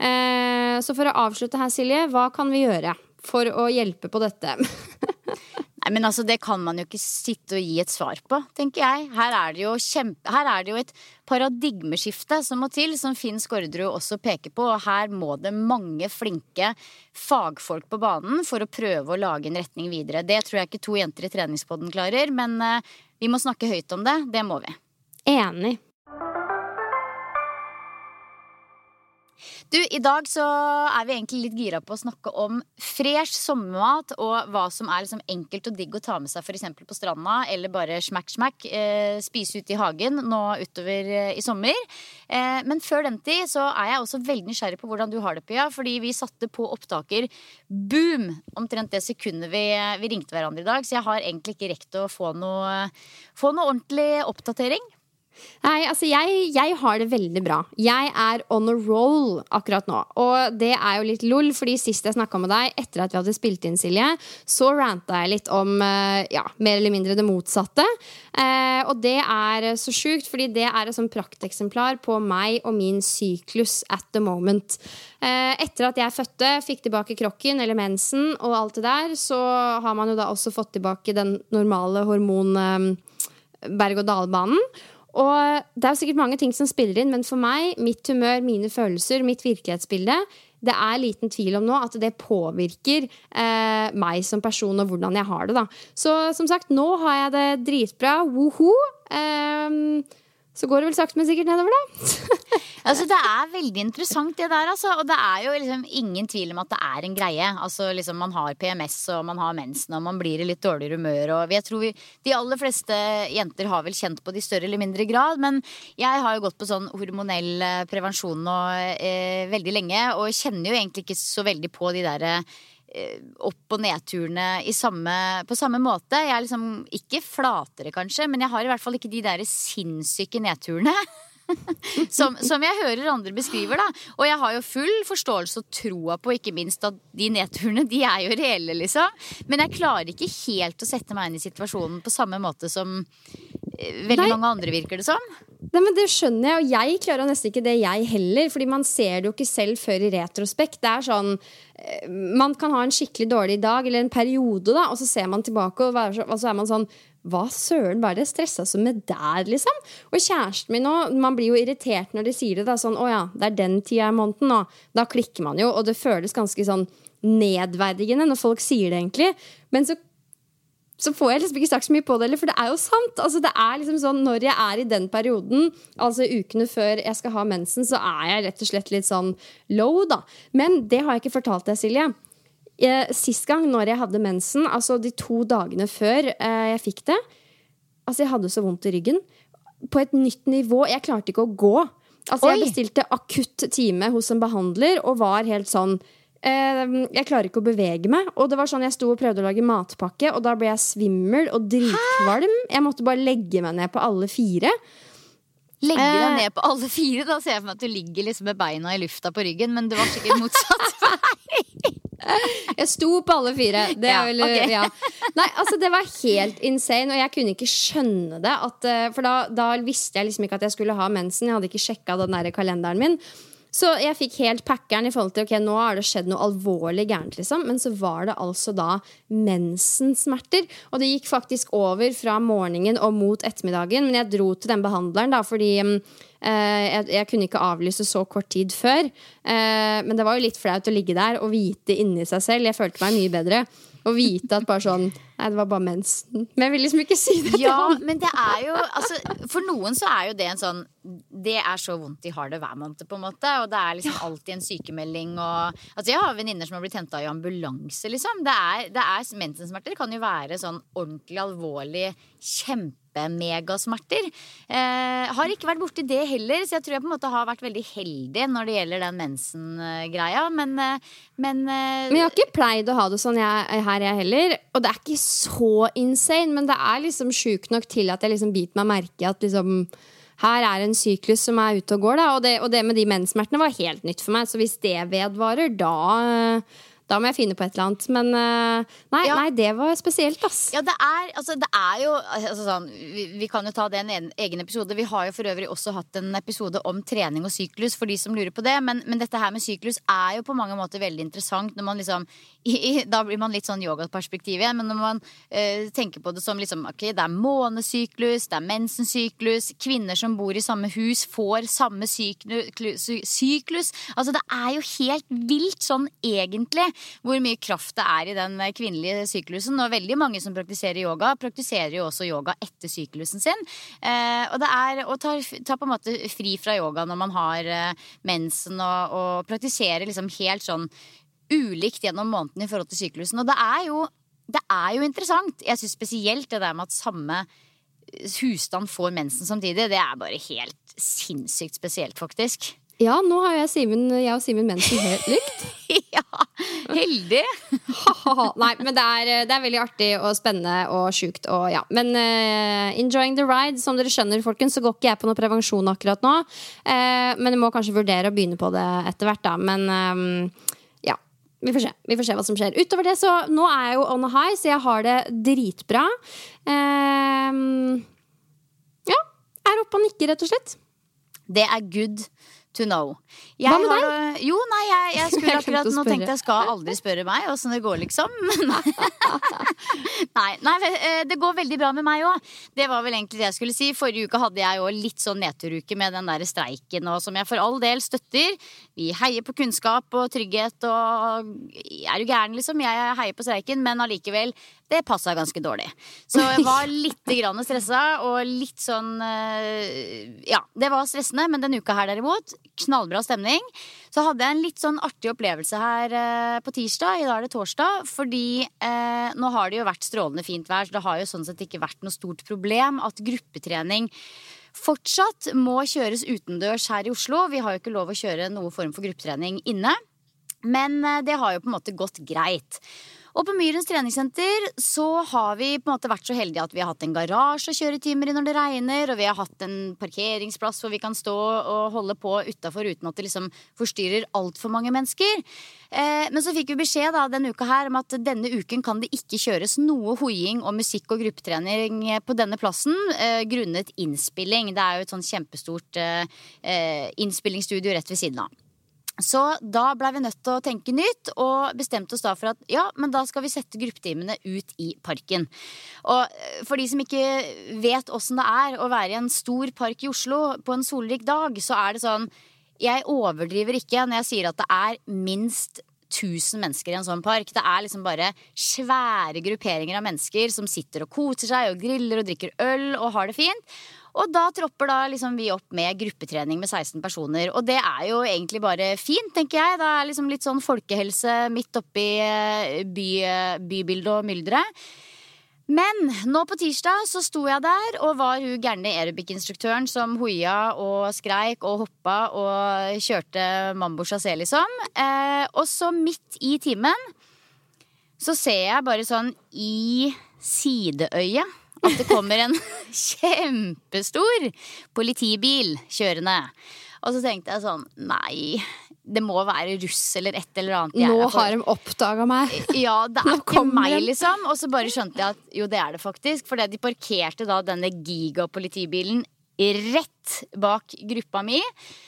Uh, så for å avslutte her, Silje, hva kan vi gjøre for å hjelpe på dette? Nei, men altså, det kan man jo ikke sitte og gi et svar på, tenker jeg. Her er det jo, kjempe, her er det jo et paradigmeskifte som må til, som Finn Skårderud også peker på. Og her må det mange flinke fagfolk på banen for å prøve å lage en retning videre. Det tror jeg ikke to jenter i treningspodden klarer, men uh, vi må snakke høyt om det. Det må vi. Enig. Du, i dag så er vi egentlig litt gira på å snakke om fresh sommermat og hva som er liksom enkelt og digg å ta med seg for eksempel på stranda, eller bare smack-smack, eh, spise ut i hagen nå utover eh, i sommer. Eh, men før den tid så er jeg også veldig nysgjerrig på hvordan du har det, Pia, fordi vi satte på opptaker boom, omtrent det sekundet vi, vi ringte hverandre i dag, så jeg har egentlig ikke rekt å få noe, få noe ordentlig oppdatering. Nei, altså jeg, jeg har det veldig bra. Jeg er on a roll akkurat nå. Og det er jo litt lol, fordi sist jeg snakket med deg, etter at vi hadde spilt inn, Silje, så rantet jeg litt om, ja, mer eller mindre det motsatte. Eh, og det er så sjukt, fordi det er et sånn prakteksemplar på meg og min syklus at the moment. Eh, etter at jeg fødte, fikk tilbake krokken, eller mensen og alt det der, så har man jo da også fått tilbake den normale hormon eh, berg-og-dal-banen. Og det er jo sikkert mange ting som spiller inn, men for meg, mitt humør, mine følelser, mitt virkelighetsbilde, det er liten tvil om nå at det påvirker eh, meg som person og hvordan jeg har det da. Så som sagt, nå har jeg det dritbra, woho! Eh, så går det vel sagt, men sikkert nedover da. Altså, det er veldig interessant det der, altså. Og det er jo liksom ingen tvil om at det er en greie. Altså, liksom, man har P M S, og man har mensen, og man blir i litt dårligere humør. Og jeg tror vi, de aller fleste jenter har vel kjent på det i større eller mindre grad. Men jeg har jo gått på sånn hormonell prevensjon nå eh, veldig lenge, og kjenner jo egentlig ikke så veldig på de der eh, opp- og nedturene i samme, på samme måte. Jeg er liksom ikke flatere kanskje, men jeg har i hvert fall ikke de der sinnssyke nedturene. som, som jeg hører andre beskriver da. Og jeg har jo full forståelse og troa på, ikke minst, at de nedturene, de er jo reelle liksom. Men jeg klarer ikke helt å sette meg inn i situasjonen på samme måte som veldig Nei. mange andre virker det som. Nei, men det skjønner jeg, og jeg klarer nesten ikke det jeg heller, fordi man ser det jo ikke selv før i retrospekt. Det er sånn, man kan ha en skikkelig dårlig dag, eller en periode da, og så ser man tilbake, og så er man sånn, hva søren var det stresset som med der, liksom? Og kjæresten min nå, man blir jo irritert når de sier det da, sånn, åja, det er den tida i måneden nå. Da klikker man jo, og det føles ganske sånn nedverdigende når folk sier det egentlig, men så så får jeg liksom ikke sagt så mye på det, for det er jo sant. Altså, det er liksom sånn, når jeg er i den perioden, altså ukene før jeg skal ha mensen, så er jeg rett og slett litt sånn low da. Men det har jeg ikke fortalt deg, Silje. Sist gang når jeg hadde mensen, altså de to dagene før eh, jeg fikk det, altså jeg hadde så vondt i ryggen, på et nytt nivå, jeg klarte ikke å gå. Altså Oi. Jeg bestilte akutt time hos en behandler, og var helt sånn, jeg klarer ikke å bevege meg. Og det var sånn, jeg sto og prøvde å lage matpakke, og da ble jeg svimmel og dritkvalm. Jeg måtte bare legge meg ned på alle fire. Legge deg ned på alle fire? Da ser jeg for meg at du ligger liksom med beina i lufta på ryggen, men det var sikkert motsatt vei. Jeg sto på alle fire. Det, ja, vel, okay. ja. Nei, altså det var helt insane, og jeg kunne ikke skjønne det at, for da, da visste jeg liksom ikke at jeg skulle ha mensen. Jeg hadde ikke sjekket den der kalenderen min. Så jeg fikk helt packeren i forhold til, ok, nå har det skjedd noe alvorlig gærent, liksom. Men så var det altså da mensensmerter. Og det gikk faktisk over fra morgenen og mot ettermiddagen. Men jeg dro til den behandleren da, fordi eh, jeg, jeg kunne ikke avlyse så kort tid før. Eh, men det var jo litt flaut å ligge der og vite inni seg selv. Jeg følte meg mye bedre. Og vite at bare sånn, nei, det var bare mensen. Men jeg vil liksom ikke si det til ja, han. Men det er jo, altså, for noen så er jo det en sånn, det er så vondt de har det hver måned på en måte, og det er liksom ja. alltid en sykemelding, og, altså jeg har venninner som har blitt hentet i ambulanse, liksom. Det er, det er mensensmerter kan jo være sånn ordentlig alvorlig, kjempe megasmerter. Eh, har ikke vært borti det heller, så jeg tror jeg på en måte har vært veldig heldig når det gjelder den mensen-greia, men, men Men jeg har ikke pleid å ha det sånn jeg, her jeg heller, og det er ikke så insane, men det er liksom syk nok til at jeg liksom biter meg merke at liksom her er en syklus som er ute og går da, og det, og det med de menssmertene var helt nytt for meg, så hvis det vedvarer, da Da må jeg finne på et eller annet. Men nei, ja. nei det var spesielt, ass. Ja, det er, altså, det er jo altså, sånn, vi, vi kan jo ta det en egen episode. Vi har jo for øvrig også hatt en episode om trening og syklus for de som lurer på det. Men, men dette her med syklus er jo på mange måter veldig interessant når man liksom i, i, da blir man litt sånn yogaperspektiv igjen. Men når man uh, tenker på det som liksom, ok, det er månesyklus, det er mensensyklus, kvinner som bor i samme hus får samme syklus, syklus. Altså det er jo helt vilt sånn egentlig hvor mye kraft det er i den kvinnelige syklusen. Og veldig mange som praktiserer yoga praktiserer jo også yoga etter syklusen sin. Eh, og det er å ta, ta på en måte fri fra yoga når man har eh, mensen og, og praktisere liksom helt sånn ulikt gjennom måneden i forhold til syklusen. Og det er jo, det er jo interessant. Jeg synes spesielt det der med at samme husstand får mensen samtidig, det er bare helt sinnssykt spesielt faktisk. Ja, nå har jeg, Simen, jeg og Simen mensen helt likt. Ja, heldig. Nei, men det er, det er veldig artig og spennende og sykt og ja. Men uh, enjoying the ride, som dere skjønner, folkens, så går ikke jeg på noe prevensjon akkurat nå. Uh, men jeg må kanskje vurdere å begynne på det etter hvert da. Men um, ja, vi får se. Vi får se hva som skjer. Utover det, så nå er jeg jo on a high, så jeg har det dritbra. Uh, ja, er oppe og nikker, rett og slett. Det er good to know. Jeg Hva med deg? Har, jo, nei, jeg, jeg skulle akkurat nå tenkte jeg skal aldri spørre meg hvordan det går, liksom. nei, nei, det går veldig bra med meg også. Det var vel egentlig det jeg skulle si. Forrige uke hadde jeg jo litt sånn nedturuke med den der streiken, og som jeg for all del støtter. Vi heier på kunnskap og trygghet, og jeg er jo gæren, liksom. Jeg heier på streiken, men allikevel, det passet ganske dårlig. Så jeg var litt grann stresset, og litt sånn, ja, det var stressende, men denne uka her derimot, knallbra stemning. Så hadde jeg en litt sånn artig opplevelse her eh, på tirsdag, i dag er det torsdag, fordi eh, nå har det jo vært strålende fint vær, så det har jo sånn sett ikke vært noe stort problem at gruppetrening fortsatt må kjøres utendørs her i Oslo. Vi har jo ikke lov å kjøre noen form for gruppetrening inne, men eh, det har jo på en måte gått greit. Og på Myrens treningssenter så har vi på en måte vært så heldige at vi har hatt en garasje å kjøre timer i når det regner, og vi har hatt en parkeringsplass hvor vi kan stå og holde på utenfor uten at det liksom forstyrrer alt for mange mennesker. Eh, men så fikk vi beskjed da denne uka her om at denne uken kan det ikke kjøres noe hoiing og musikk og gruppetrening på denne plassen, eh, grunnet innspilling. Det er jo et sånn kjempestort eh, innspillingsstudio rett ved siden av. Så da ble vi nødt til å tenke nytt og bestemte oss da for at ja, men da skal vi sette gruppetimene ut i parken. Og for de som ikke vet hvordan det er å være i en stor park i Oslo på en solrik dag, så er det sånn, jeg overdriver ikke når jeg sier at det er minst tusen mennesker i en sånn park. Det er liksom bare svære grupperinger av mennesker som sitter og koser seg og griller og drikker øl og har det fint. Og da tropper da liksom vi opp med gruppetrening med seksten personer. Og det er jo egentlig bare fint, tenker jeg. Det er liksom litt sånn folkehelse midt oppi by, bybildet og myldret. Men nå på tirsdag så sto jeg der og var hun gærne aerobic-instruktøren som hoia og skreik og hoppa og kjørte mambo chassé liksom. Eh, og så midt i timen så ser jeg bare sånn i sideøyet at det kommer en kjempestor politibil kjørende. Og så tenkte jeg sånn, nei, det må være russ eller et eller annet. Nå har de oppdaget meg. Ja, det er ikke meg liksom. Og så bare skjønte jeg at jo, det er det faktisk. For de parkerte da denne gigapolitibilen rett bak gruppa mi.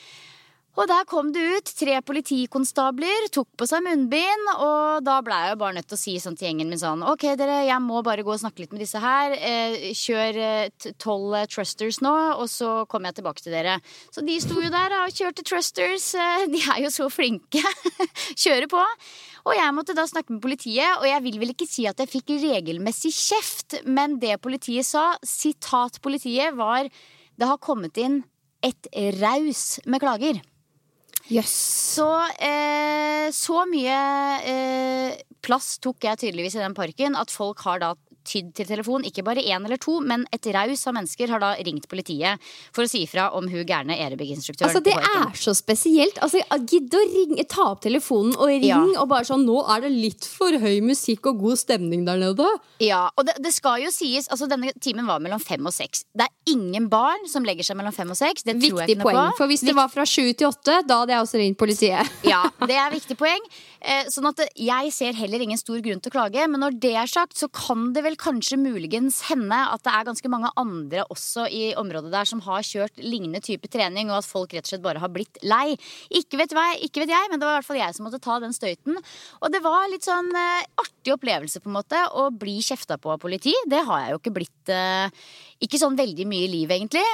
Og der kom det ut tre politikonstabler, tok på seg munnbind, og da ble jeg jo bare nødt til å si sånn til gjengen min sånn, ok dere, jeg må bare gå og snakke litt med disse her, eh, kjør tolv eh, trusters nå, og så kommer jeg tilbake til dere. Så de sto jo der og kjørte trusters, eh, de er jo så flinke, kjører på. Og jeg måtte da snakke med politiet, og jeg vil vel ikke si at jeg fikk regelmessig kjeft, men det politiet sa, sitat politiet, var, det har kommet inn et raus med klager. Yes. Så, eh, så mye eh, plass tok jeg tydeligvis i den parken at folk har da tydd til telefon, ikke bare en eller to, men et raus av mennesker har da ringt politiet for å si ifra om hun gærne aerobic-instruktøren. Altså det er så spesielt. Altså, gidd å ringe, ta opp telefonen og ring, ja. Og bare sånn, nå er det litt for høy musikk og god stemning der nede. Ja, og det, det skal jo sies, altså denne timen var mellom fem og seks. Det er ingen barn som legger seg mellom fem og seks. Det tror jeg ikke noe på. Viktig poeng, for hvis det var fra sju til åtte, da hadde jeg også ringt politiet. Ja, det er viktig poeng. Eh, sånn at jeg ser heller ingen stor grunn til å klage, men når det er sagt, så kan det vel kanskje muligens hende at det er ganske mange andre også i området der som har kjørt lignende type trening, og at folk rett og slett bare har blitt lei. Ikke vet jeg, ikke vet jeg men det var i hvert fall jeg som måtte ta den støyten. Og det var litt sånn eh, artig opplevelse på en måte å bli kjefta på av politi. Det har jeg jo ikke blitt eh, ikke sånn veldig mye i livet egentlig.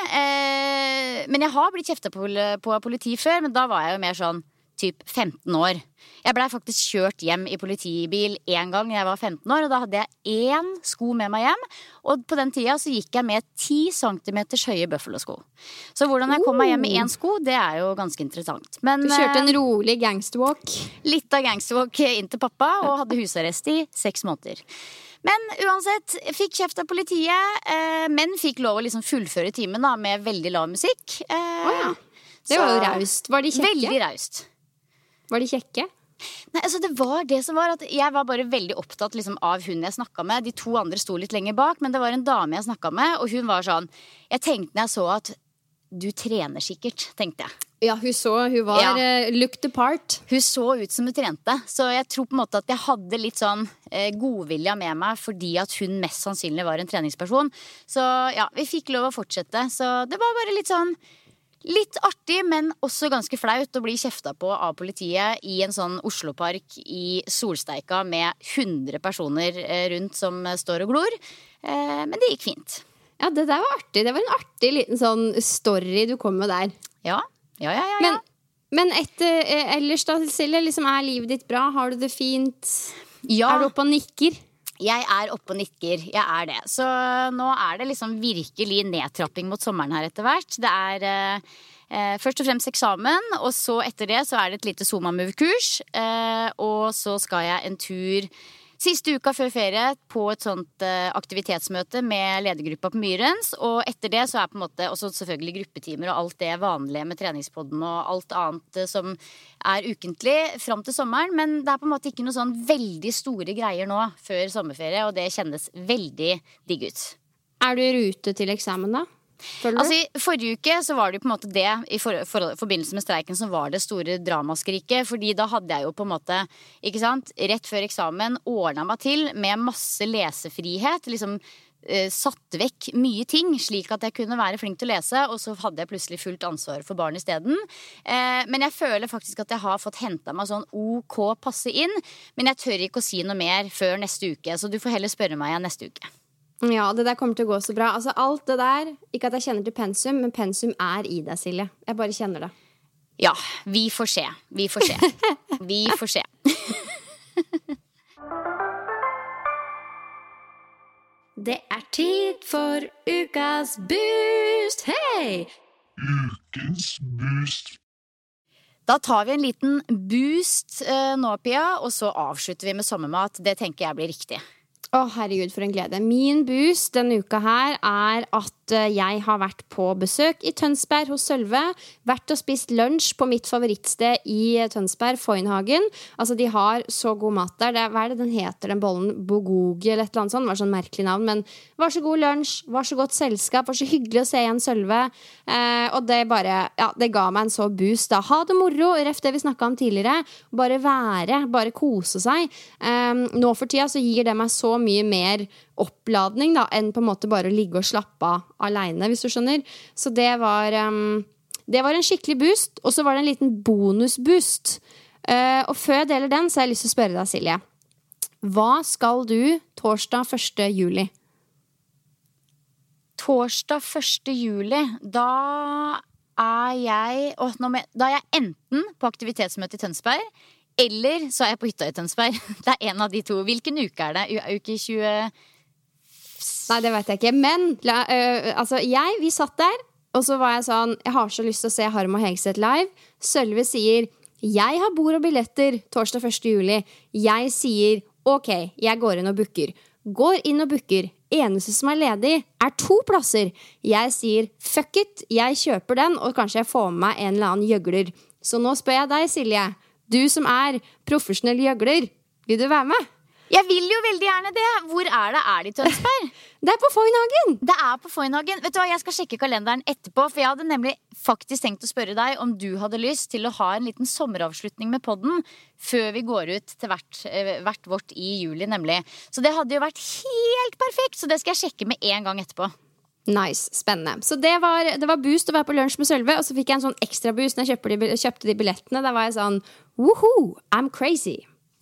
Eh, men jeg har blitt kjefta på, på av politi før, men da var jeg jo mer sånn typ femten år. Jeg ble faktisk kjørt hjem i politibil en gang jeg var femten år, og da hadde jeg én sko med meg hjem, og på den tida så gikk jeg med ti centimeter høye Buffalo-sko. Så hvordan jeg kom meg hjem med én sko, det er jo ganske interessant. Men, du kjørte en rolig gangsterwalk? Litt av gangsterwalk inn til pappa, og hadde husarrest i seks måneder. Men uansett, fikk kjeft av politiet, eh, men fikk lov å liksom fullføre timen da, med veldig lav musikk. Eh, oh ja. Det var jo raust. Var de kjekke? Veldig raust. Var de kjekke? Nei, altså det var det som var at jeg var bare veldig opptatt liksom, av hun jeg snakket med. De to andre sto litt lenger bak, men det var en dame jeg snakket med, og hun var sånn, jeg tenkte når jeg så at du trener sikkert, tenkte jeg. Ja, hun så, hun var ja. uh, looked apart. Hun så ut som hun trente, så jeg tror på en måte at jeg hadde litt sånn uh, godvilja med meg, fordi at hun mest sannsynlig var en treningsperson. Så ja, vi fikk lov å fortsette, så det var bare litt sånn litt artig, men også ganske flaut å bli kjefta på av politiet i en sånn Oslo-park i solsteika med hundre personer rundt som står og glor. Men det gikk fint. Ja, det der var artig. Det var en artig liten sånn story du kom med der. Ja, ja, ja, ja. Men, men etter, ellers da, Silje, liksom, er livet ditt bra? Har du det fint? Ja. Er du oppe og nikker? Jeg er oppe og nikker, jeg er det. Så nå er det liksom virkelig nedtrapping mot sommeren her etter hvert. Det er eh, først og fremst eksamen, og så etter det så er det et lite Zoma-move-kurs. Eh, og så skal jeg en tur Siste uka før ferie på et sånt uh, aktivitetsmøte med ledergruppa på Myrens, og etter det så er på en måte også selvfølgelig gruppetimer og alt det vanlige med treningspodden og alt annet uh, som er ukentlig frem til sommeren, men det er på en måte ikke noe sånn veldig store greier nå før sommerferie, og det kjennes veldig digg ut. Er du i rute til eksamen da? Altså I forrige uke så var det på en måte det I for, for, forbindelse med streiken som var det store dramaskriket, fordi da hadde jeg jo på en måte, ikke sant, rett før eksamen ordnet meg til med masse lesefrihet, liksom eh, satt vekk mye ting slik at jeg kunne være flink til å lese, og så hadde jeg plutselig fullt ansvar for barn I stedet. Eh, men jeg føler faktisk at jeg har fått hentet meg sånn ok passe inn, men jeg tør ikke å si noe mer før neste uke, så du får heller spørre meg igjen neste uke. Ja, det der kommer til å gå så bra. Altså alt det der, ikke at jeg kjenner til pensum, men pensum er I deg, Silje. Jeg bare kjenner det. Ja, vi får se. Vi får se. Vi får se. Det er tid for ukas boost. Hei! Ukens boost. Da tar vi en liten boost eh, nå, Pia, og så avslutter vi med sommermat. Det tenker jeg blir riktig. Å, herregud, for en glede. Min boost denne uka her er at jeg har vært på besøk I Tønsberg hos Sølve, vært og spist lunsj på mitt favorittsted I Tønsberg, Foynhagen. Altså, de har så god mat der. Det er, hva er det den heter, den bollen? Bogogi eller et eller annet sånt. Det var sånn merkelig navn, men var så god lunsj, var så godt selskap, var så hyggelig å se igjen Sølve. Eh, og det bare, ja, det ga meg en så boost da. Ha det moro, ref det vi snakket om tidligere. Bare være, bare kose seg. Eh, nå for tida så gir det meg så mye mer oppladning da, enn på en måte bare å ligge og slappe av alene, hvis du skjønner. Så det var, um, det var en skikkelig boost, og så var det en liten bonusboost. Uh, og før jeg deler den, så har jeg lyst til å spørre deg, Silje. Hva skal du torsdag første juli? Torsdag første juli, da er jeg, å, nå må jeg, da er jeg enten på aktivitetsmøte I Tønsberg, eller så er jeg på hytta I Tønsberg. Det er en av de to. Hvilken uke er det? U- uke tjue... Nei, det vet jeg ikke. Men la, øh, altså, jeg, vi satt der, og så var jeg sånn, jeg har så lyst til å se Harm og Hegseth live. Sølve sier, jeg har bord og billetter torsdag første juli. Jeg sier, ok, jeg går inn og booker. Går inn og booker. Eneste som er ledig er to plasser. Jeg sier, fuck it, jeg kjøper den, og kanskje jeg får med meg en eller annen gjøgler. Så nå spør jeg deg, Silje. Du som er profesjonell gjøgler, vil du være med? Jeg vil jo veldig gjerne det. Hvor er det? Er det I Tønsberg? Det er på Foynhagen. Det er på Foynhagen. Vet du hva, jeg skal sjekke kalenderen etterpå, for jeg hadde nemlig faktisk tenkt å spørre deg om du hadde lyst til å ha en liten sommeravslutning med podden før vi går ut til hvert, hvert vårt I juli, nemlig. Så det hadde jo vært helt perfekt, så det skal jeg sjekke med en gang etterpå. Nice, spennende. Så det var, det var boost å være på lunsj med Sølve, og så fikk jeg en sånn ekstra boost når jeg kjøpte de, kjøpte de billettene. Da var jeg sånn, woohoo, I'm crazy.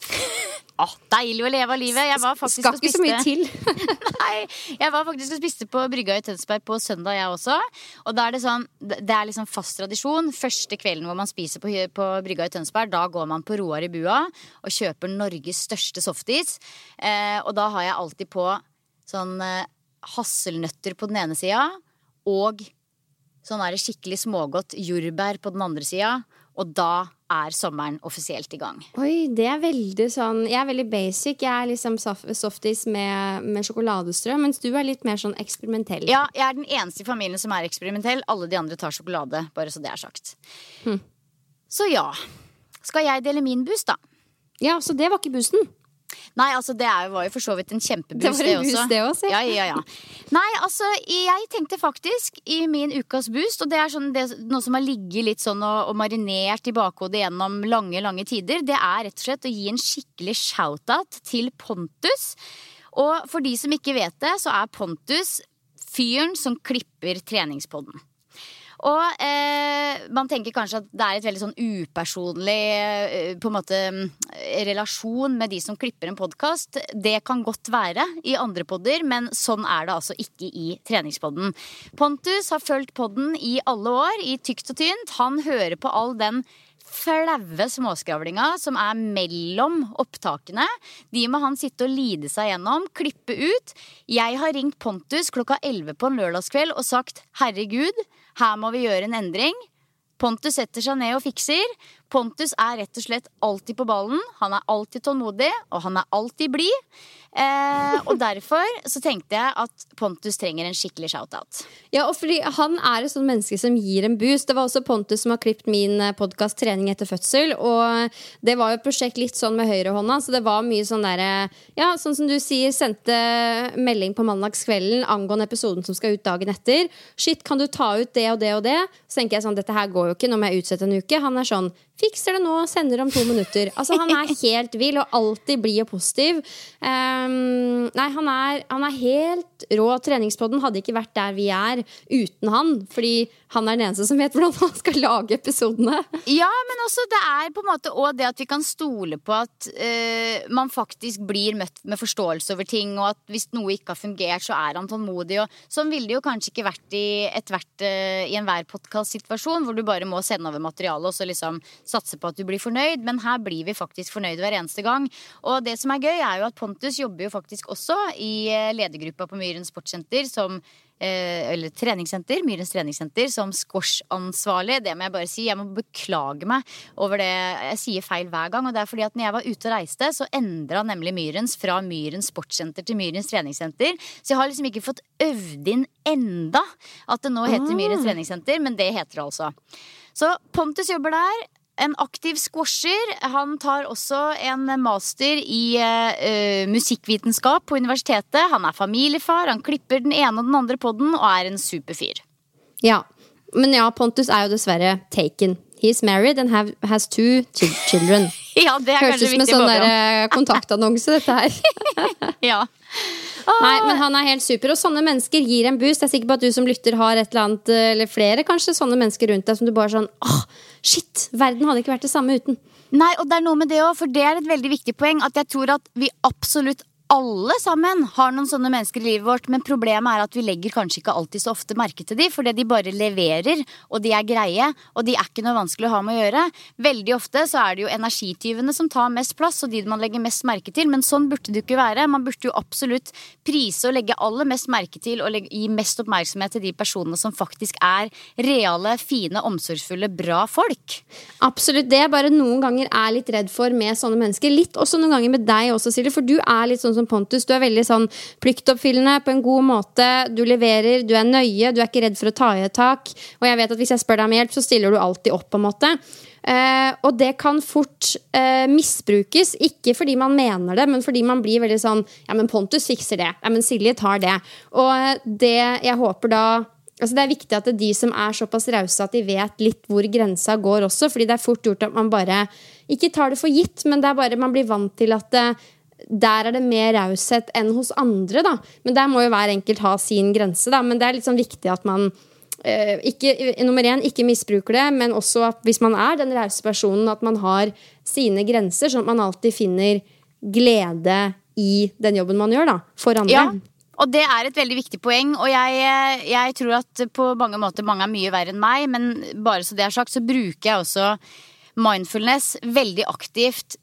Åh, deilig å leve av livet. Jeg var faktisk Skal ikke så mye til. Nei, jeg var faktisk og spiste på Brygga I Tønsberg på søndag, jeg også. Og da er det sånn, det er liksom fast tradisjon. Første kvelden hvor man spiser på, på Brygga I Tønsberg, da går man på Roar I Bua og kjøper Norges største softis. Eh, og da har jeg alltid på sånn eh, hasselnøtter på den ene siden, og sånn er det skikkelig smågodt jordbær på den andre siden. Og da er sommeren offisielt I gang. Oi, det er veldig sånn, jeg er veldig basic. Jeg er liksom softis med, med sjokoladestrø, mens du er litt mer sånn eksperimentell. Ja, jeg er den eneste I familien som er eksperimentell. Alle de andre tar sjokolade, bare så det er sagt. Hm. Så ja, skal jeg dele min boost da? Ja, så det var ikke boosten. Nei, altså det er, var jo for så vidt en kjempeboost. Det var en boost det også. Ja, ja, ja. Nei, altså jeg tenkte faktisk I min ukas boost, og det er sånn, det, noe som har ligget litt sånn og, og marinert I bakhodet gjennom lange, lange tider. Det er rett og slett å gi en skikkelig shoutout til Pontus. Og for de som ikke vet det, så er Pontus fyren som klipper treningspodden. Og eh, man tenker kanskje at det er et veldig sånn upersonlig eh, på en måte relasjon med de som klipper en podcast. Det kan godt være I andre podder, men sånn er det altså ikke I treningspodden. Pontus har fulgt podden I alle år, I tykt og tynt. Han hører på all den flaue småskravlinga som er mellom opptakene. De må han sitte og lide seg gjennom, klippe ut. Jeg har ringt Pontus klokka elleve på en lørdagskveld og sagt, herregud, her må vi gjøre en endring. Pontus setter seg ned og fikser. Pontus er rett og slett alltid på ballen. Han er alltid tålmodig, og han er alltid blid. Eh, og derfor så tenkte jeg at Pontus trenger en skikkelig shoutout. Ja, og fordi han er et sånt menneske som gir en boost. Det var også Pontus som har klippet min podcast Trening etter fødsel, og det var jo et prosjekt litt sånn med høyrehånda, så det var mye sånn der, ja, sånn som du sier, sendte melding på mandagskvelden angående episoden som skal ut dagen etter. Shit, kan du ta ut det og det og det? Så tenker jeg sånn, dette her går jo ikke, nå må jeg utsette en uke. Han er sånn, fikser det nå, sender om to minutter. Altså, han er helt vill og alltid blid og positiv. Um, nei, han er, han er helt rå. Treningspodden hadde ikke vært der vi er uten han, fordi han er den eneste som vet hvordan han skal lage episodene. Ja, men også det er på en måte også det at vi kan stole på at uh, man faktisk blir møtt med forståelse over ting, og at hvis noe ikke har fungert, så er han tålmodig. Og sånn ville det jo kanskje ikke vært i et hvert uh, i enhver podcast-situasjon, hvor du bare må sende over materialet og så liksom satse på at du blir fornøyd, men her blir vi faktisk fornøyd hver eneste gang. Og det som er gøy er jo at Pontus jobber jo faktisk også i ledergruppa på Myrens Sportsenter som eh, eller treningssenter, Myrens treningssenter som squash-ansvarlig. Det må jeg bare si, jeg må beklage meg over det jeg sier feil hver gang, og det er fordi at når jeg var ute og reiste, så endret nemlig Myrens fra Myrens Sportsenter til Myrens treningssenter, så jeg har liksom ikke fått øvd inn enda at det nå heter Myrens treningssenter, men det heter det altså. Så Pontus jobber der, en aktiv squasher. Han tar også en master i uh, musikkvitenskap på universitetet. Han er familiefar, han klipper den ene og den andre podden og er en superfyr. Ja, men ja, Pontus er jo dessverre taken. He's married and have, has two ch- children. Ja, det er Hørtes kanskje ut som en viktig sånn på der kontaktannonse, dette her. Ja. Nei, men han er helt super, og sånne mennesker gir en boost. Jeg er sikker på at du som lytter har et eller annet, eller flere kanskje, sånne mennesker rundt deg som du bare sånn, åh, shit, verden hadde ikke vært det samme uten. Nei, og det er noe med det også, for det er et veldig viktig poeng, at jeg tror at vi absolutt alle sammen har noen sånne mennesker i livet vårt, men problemet er at vi legger kanskje ikke alltid så ofte merke til de, fordi de bare leverer, og de er greie, og de er ikke noe vanskelig å ha med å gjøre. Veldig ofte så er det jo energityvene som tar mest plass, og de man legger mest merke til, men sånn burde det ikke være. Man burde jo absolutt prise og legge aller mest merke til, og legge, gi mest oppmerksomhet til de personene som faktisk er reale, fine, omsorgsfulle, bra folk. Absolutt, det jeg bare noen ganger er litt redd for med sånne mennesker, litt også noen ganger med deg også, Silje, for du er litt sånn som Pontus, du er veldig sånn pliktoppfyllende på en god måte, du leverer, du er nøye, du er ikke redd for å ta i et tak, og jeg vet at hvis jeg spør deg om hjelp, så stiller du alltid opp på en måte. Uh, og det kan fort uh, misbrukes, ikke fordi man mener det, men fordi man blir veldig sånn, ja, men Pontus fikser det, ja, men Silje tar det. Og det jeg håper da, altså det er viktig at det er de som er såpass rause at de vet litt hvor grensa går også, fordi det er fort gjort at man bare ikke tar det for gitt, men det er bare, man blir vant til at det der er det mer raushet enn hos andre da. Men der må jo hver enkelt ha sin grense da. Men det er litt sånn viktig at man eh, ikke, nummer en, ikke misbruker det, men også at hvis man er den rause personen, at man har sine grenser, sånn at man alltid finner glede i den jobben man gjør da, for andre. Ja. Og det er et veldig viktig poeng, og jeg, jeg tror at på mange måter mange er mye verre enn meg, men bare så det er sagt, så bruker jeg også mindfulness veldig aktivt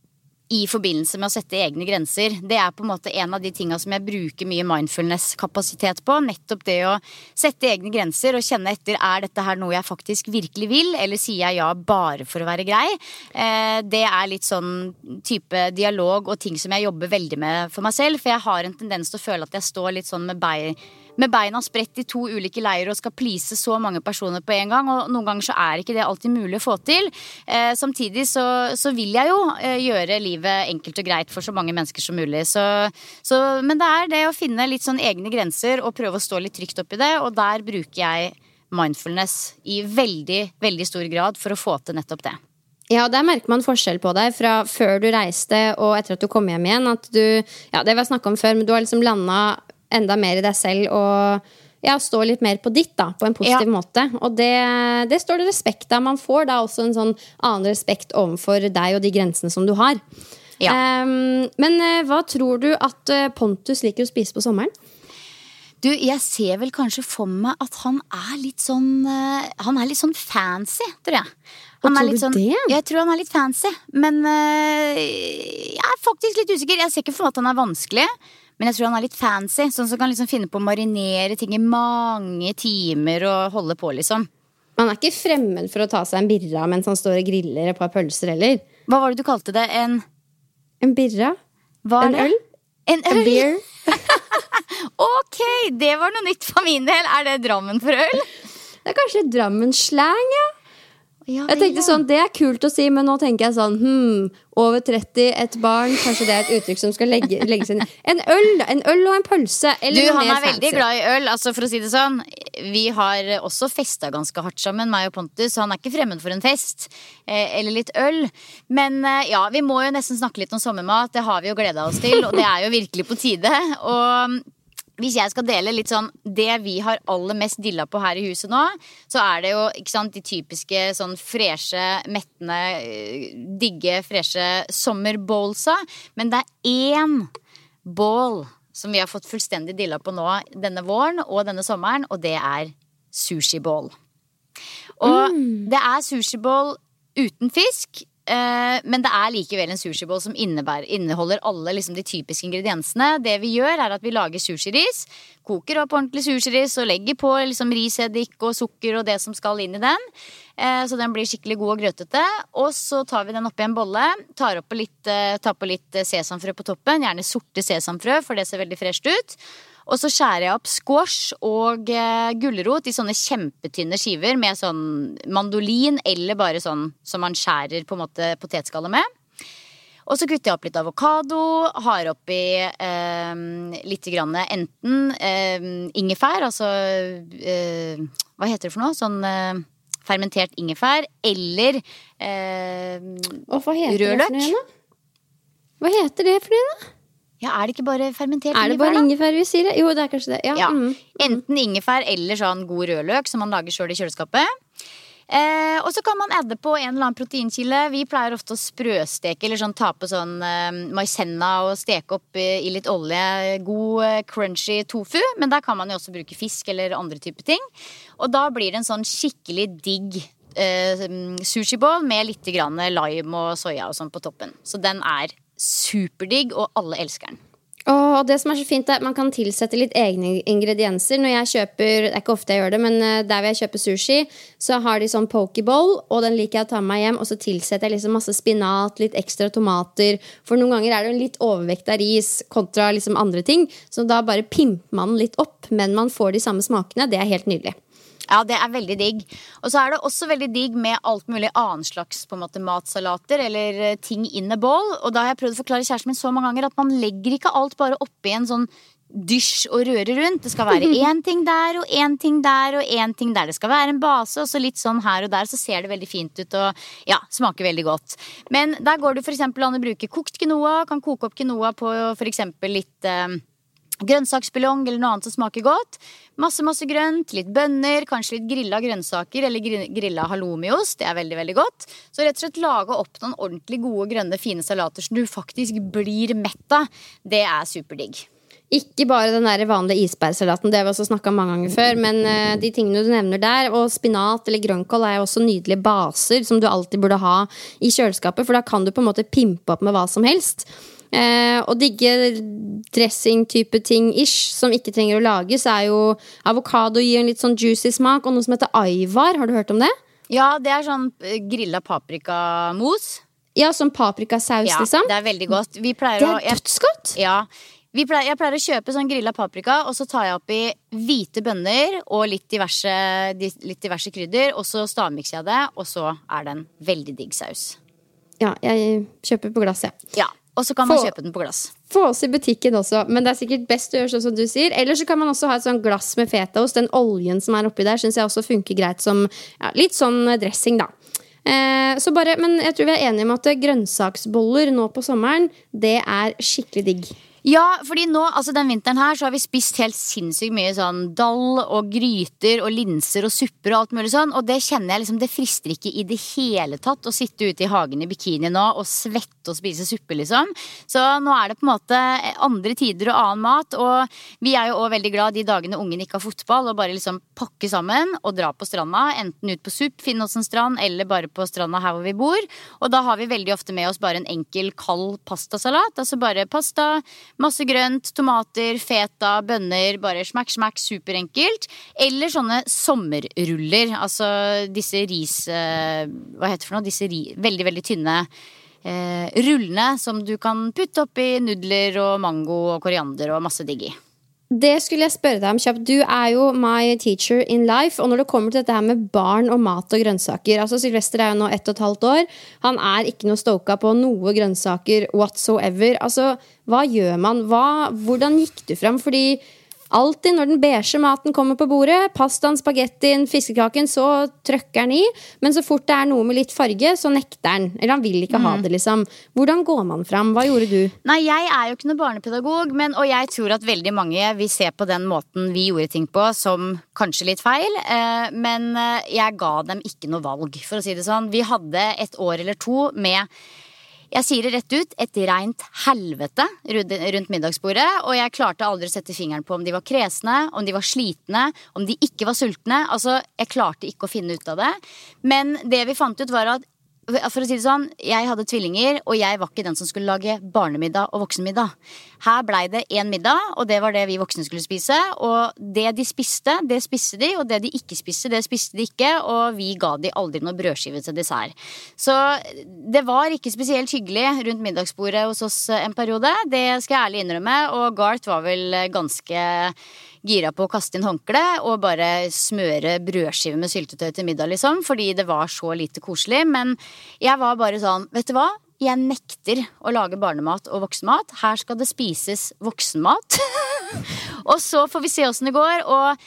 i forbindelse med å sette egne grenser. Det er på en måte en av de tingene som jeg bruker mye mindfulness-kapasitet på. Nettopp det å sette egne grenser og kjenne etter, er dette her noe jeg faktisk virkelig vil, eller sier jeg ja bare for å være grei? Eh, det er litt sånn type dialog og ting som jeg jobber veldig med for meg selv, for jeg har en tendens til å føle at jeg står litt sånn med bein med beina spredt i to ulike leirer og skal please så mange personer på en gang, og noen ganger så er ikke det alltid mulig å få til. Eh, samtidig så, så vil jeg jo eh, gjøre livet enkelt og greit for så mange mennesker som mulig. Så, så, men det er det å finne litt sånn egne grenser og prøve å stå litt trygt opp i det, og der bruker jeg mindfulness i veldig, veldig stor grad for å få til nettopp det. Ja, og der merker man forskjell på deg fra før du reiste og etter at du kom hjem igjen, at du, ja, det har jeg snakket om før, men du har liksom landet enda mer i deg selv og ja, stå litt mer på ditt da, på en positiv ja. måte, og det, det står det respekt av. Man får da også en sånn annen respekt overfor deg og de grensene som du har. Ja. Um, men uh, hva tror du at uh, Pontus liker å spise på sommeren? Du, jeg ser vel kanskje for meg at han er litt sånn uh, han er litt sånn fancy, tror jeg. Han og er tror litt du sånn, det? Jeg tror han er litt fancy, men uh, jeg er faktisk litt usikker. Jeg ser ikke for meg at han er vanskelig, men jeg tror han er litt fancy, sånn som kan liksom finne på å marinere ting i mange timer og holde på liksom. Man er ikke fremmed for å ta seg en birra mens han står og griller et par pølser, eller? Hva var det du kalte det? En, En birra? hva er En det? øl? En En øl? beer? Ok, det var noe nytt for min del. Er det Drammen for øl? Det er kanskje Drammen-slang, ja. Ja, Jeg tenkte sånn, det er kult å si, men nå tenker jeg sånn hmm, over tretti, et barn, kanskje det er et uttrykk som skal legge, legges inn. En øl, en øl og en pølse. Du, Eller noe han mer er veldig fancy. glad i øl, altså for å si det sånn. Vi har også festet ganske hardt sammen, meg og Pontus, så han er ikke fremmed for en fest. Eh, eller litt øl. Men eh, ja, vi må jo nesten snakke litt om sommermat. Det har vi jo gledet oss til, og det er jo virkelig på tide. Og hvis jeg skal dele litt sånn det vi har aller mest dilla på her i huset nå, så er det jo ikke sant, de typiske sånn freshe, mettende, digge, freshe sommerbowlsa. Men det er én bowl som vi har fått fullstendig dilla på nå denne våren og denne sommeren, og det er sushi-bowl. Og mm. det er sushi-bowl uten fisk. Uh, men det er likevel en sushi-bowl som inneholder alle liksom, de typiske ingrediensene. Det vi gjør er at vi lager sushi-ris, koker opp ordentlig sushi-ris og legger på liksom, riseddik og sukker og det som skal inn i den, uh, så den blir skikkelig god og grøtete. Og så tar vi den oppi en bolle, tar, opp på litt, uh, tar på litt sesamfrø på toppen, gjerne sorte sesamfrø, for det ser veldig fresht ut. Og så skjærer jeg opp squash og eh, gulrot i sånne kjempetynne skiver med sånn mandolin, eller bare sånn som man skjærer på en måte potetskaller med. Og så kutter jeg opp litt avokado, har oppi eh, litt grann enten eh, ingefær, altså eh, hva heter det for noe? Sånn eh, fermentert ingefær, eller eh, Og hva heter rødløk. det for noe, da? Hva heter det for noe, da? Ja, er det ikke bare fermentert ingefær, Er det bare da? ingefær vi sier det? Jo, det er kanskje det. Ja. Ja, Mm. enten ingefær eller sånn god rødløk som man lager selv i kjøleskapet. Eh, og så kan man adde på en eller annen proteinkilde. Vi pleier ofte å sprøsteke eller sånn, ta på sånn eh, maisenna og steke opp i, i litt olje. God eh, crunchy tofu, men der kan man jo også bruke fisk eller andre typer ting. Og da blir det en sånn skikkelig digg eh, sushi-bowl med litt grann lime og soya og sånn på toppen. Så den er superdigg, og alle elsker den. Og det som er så fint er at man kan tilsette litt egne ingredienser. Når jeg kjøper, det er ikke ofte jeg gjør det, men der vil jeg kjøpe sushi, så har de sånn pokeball, og den liker jeg å ta med meg hjem, og så tilsetter jeg liksom masse spinat, litt ekstra tomater, for noen ganger er det en litt overvekt av ris kontra liksom andre ting, så da bare pimper man litt opp, men man får de samme smakene. Det er helt nydelig. Ja, det er veldig digg. Og så er det også veldig digg med alt mulig annen slags på en måte, matsalater eller ting in a bowl. Og da har jeg prøvd å forklare kjæresten min så mange ganger at man legger ikke alt bare oppi en sånn dysj og røre rundt. Det skal være én ting der og én ting der og én ting der. Det skal være en base, og så litt sånn her og der, så ser det veldig fint ut og ja, smaker veldig godt. Men der går det for eksempel an å bruke kokt quinoa, kan koke opp quinoa på for eksempel litt eh, grønnsaksbuljong eller noe annet som smaker godt. Masse, masse grønt, litt bønner, kanskje litt grilla grønnsaker eller grilla halloumiost. Det er veldig, veldig godt. Så rett og slett lage opp noen ordentlig gode, grønne, fine salater som du faktisk blir mett av. Det er superdigg. Ikke bare den der vanlige isbærsalaten, det har vi også snakket om mange ganger før, men uh, de tingene du nevner der, og spinat eller grønnkål er jo også nydelige baser som du alltid burde ha i kjøleskapet, for da kan du på en måte pimpe opp med hva som helst. Eh, og digge dressing-type ting-ish som ikke trenger å lages, er jo avokado gir en litt sånn juicy smak, og noe som heter aivar, har du hørt om det? Ja, det er sånn grilla paprikamos. Ja, sånn paprikasaus Ja, liksom. det er veldig godt. Vi pleier Det å er jeg- dødsgodt. Ja, vi pleier, jeg pleier å kjøpe sånn grilla paprika, og så tar jeg oppi hvite bønner og litt diverse, litt diverse krydder, og så stavmikser jeg det, og så er det en veldig digg saus. Ja, jeg kjøper på glass, ja. Ja, og så kan man Få- kjøpe den på glass. Få oss i butikken også, men det er sikkert best å gjøre sånn som du sier. Eller så kan man også ha et sånn glass med fetaost. Den oljen som er oppi der synes jeg også funker greit som ja, litt sånn dressing da. Eh, så bare, men jeg tror vi er enige om at grønnsaksboller nå på sommeren, det er skikkelig digg. Ja, fordi nå, altså den vinteren her, så har vi spist helt sinnssykt mye sånn dall og gryter og linser og supper og alt mulig sånn, og det kjenner jeg liksom, det frister ikke i det hele tatt å sitte ute i hagen i bikini nå og svette og spise suppe liksom. Så nå er det på en måte andre tider og annen mat, og vi er jo også veldig glad de dagene ungen ikke har fotball, og bare liksom pakke sammen og dra på stranda, enten ut på supp, finne oss en strand, eller bare på stranda her hvor vi bor, og da har vi veldig ofte med oss bare en enkel kald pastasalat, altså bare pasta, Masse grønt, tomater, feta, bønner, bare smakk, smakk, superenkelt. Eller sånne sommerruller, altså disse ris, hva heter det for noe? Disse ri, veldig, veldig tynne eh, rullene som du kan putte opp i nudler og mango og koriander og masse digg i. Det skulle jeg spørre deg om kjapt. Du er jo my teacher in life. Og når det kommer til dette her med barn og mat og grønnsaker, altså Sylvester er jo nå ett og et halvt år. Han er ikke noe stoka på noe grønnsaker whatsoever. Altså, hva gjør man? Hva, hvordan gikk du frem? Fordi alltid når den beige maten kommer på bordet, pastaen, spagettien, fiskekaken, så trykker han i. Men så fort det er noe med litt farge, så nekter han. Eller han vil ikke mm. ha det, liksom. Hvordan går man frem? Hva gjorde du? Nei, jeg er jo ikke noe barnepedagog, men, og jeg tror at veldig mange vil se på den måten vi gjorde ting på som kanskje litt feil. Eh, men jeg ga dem ikke noe valg, for å si det sånn. Vi hadde et år eller to med jeg sier det rett ut, et rent helvete rundt middagsbordet, og jeg klarte aldri å sette fingeren på om de var kresne, om de var slitne, om de ikke var sultne. Altså, jeg klarte ikke å finne ut av det. Men det vi fant ut var at, for å si det sånn, jeg hadde tvillinger, og jeg var ikke den som skulle lage barnemiddag og voksenmiddag. Her ble det en middag, og det var det vi voksne skulle spise, og det de spiste, det spiste de, og det de ikke spiste, det spiste de ikke, og vi ga de aldri noe brødskive til dessert. Så det var ikke spesielt hyggelig rundt middagsbordet hos oss en periode, det skal jeg ærlig innrømme, og Garth var vel ganske gira på å kaste inn håndkle og bare smøre brødskive med syltetøy til middag, liksom, fordi det var så lite koselig. Men jeg var bare sånn, vet du hva? Jeg nekter å lage barnemat og voksenmat. Her skal det spises voksenmat. Og så får vi se hvordan det går.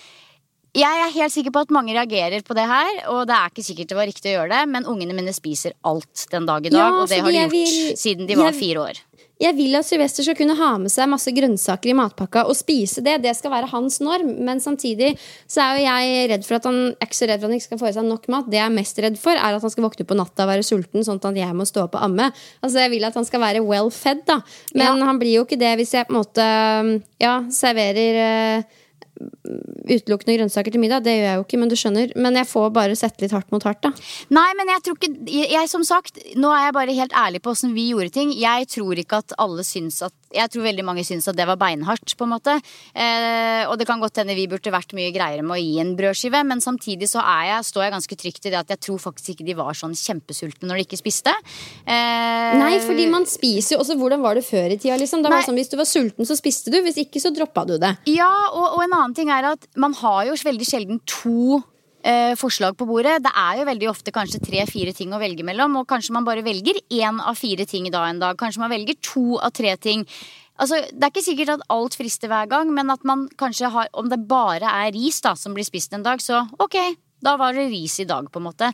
Og jeg er helt sikker på at mange reagerer på det her, og det er ikke sikkert det var riktig å gjøre det, men ungene mine spiser alt den dag i dag, ja, og det har de gjort vil... siden de var jeg... fire år. Jeg vil at Sylvester skal kunne ha med seg masse grønnsaker i matpakka og spise det. Det skal være hans norm. Men samtidig så er jo jeg redd for at han er ikke så redd for at han ikke skal få i seg nok mat. Det jeg er mest redd for er at han skal våkne på natta og være sulten, sånn at jeg må stå opp og amme. Altså jeg vil at han skal være well fed da. Men ja. Han blir jo ikke det hvis jeg på en måte ja, serverer uh, utelukkende grønnsaker til middag. Det gjør jeg jo ikke, men du skjønner. Men jeg får bare sette litt hardt mot hardt da. Nei, men jeg tror ikke jeg, jeg som sagt, nå er jeg bare helt ærlig på hvordan vi gjorde ting. Jeg tror ikke at alle syns at jeg tror veldig mange syns at det var beinhardt på en måte, eh, og det kan godt hende vi burde vært mye greiere med å gi en brødskive, men samtidig så er jeg, står jeg ganske trygt i det at jeg tror faktisk ikke de var sånn kjempesultne når de ikke spiste. eh, Nei, fordi man spiser jo også, hvordan var det før i tida liksom? Da var det sånn, hvis du var sulten så spiste du, hvis ikke så droppet du det. Ja, og, og en annen ting er at man har jo veldig sjelden to Eh, forslag på bordet. Det er jo veldig ofte kanskje tre-fire ting å velge mellom, og kanskje man bare velger én av fire ting da en dag. Kanskje man velger to av tre ting. Altså, det er ikke sikkert at alt frister hver gang, men at man kanskje har, om det bare er ris da, som blir spist en dag, så ok, da var det ris i dag på en måte.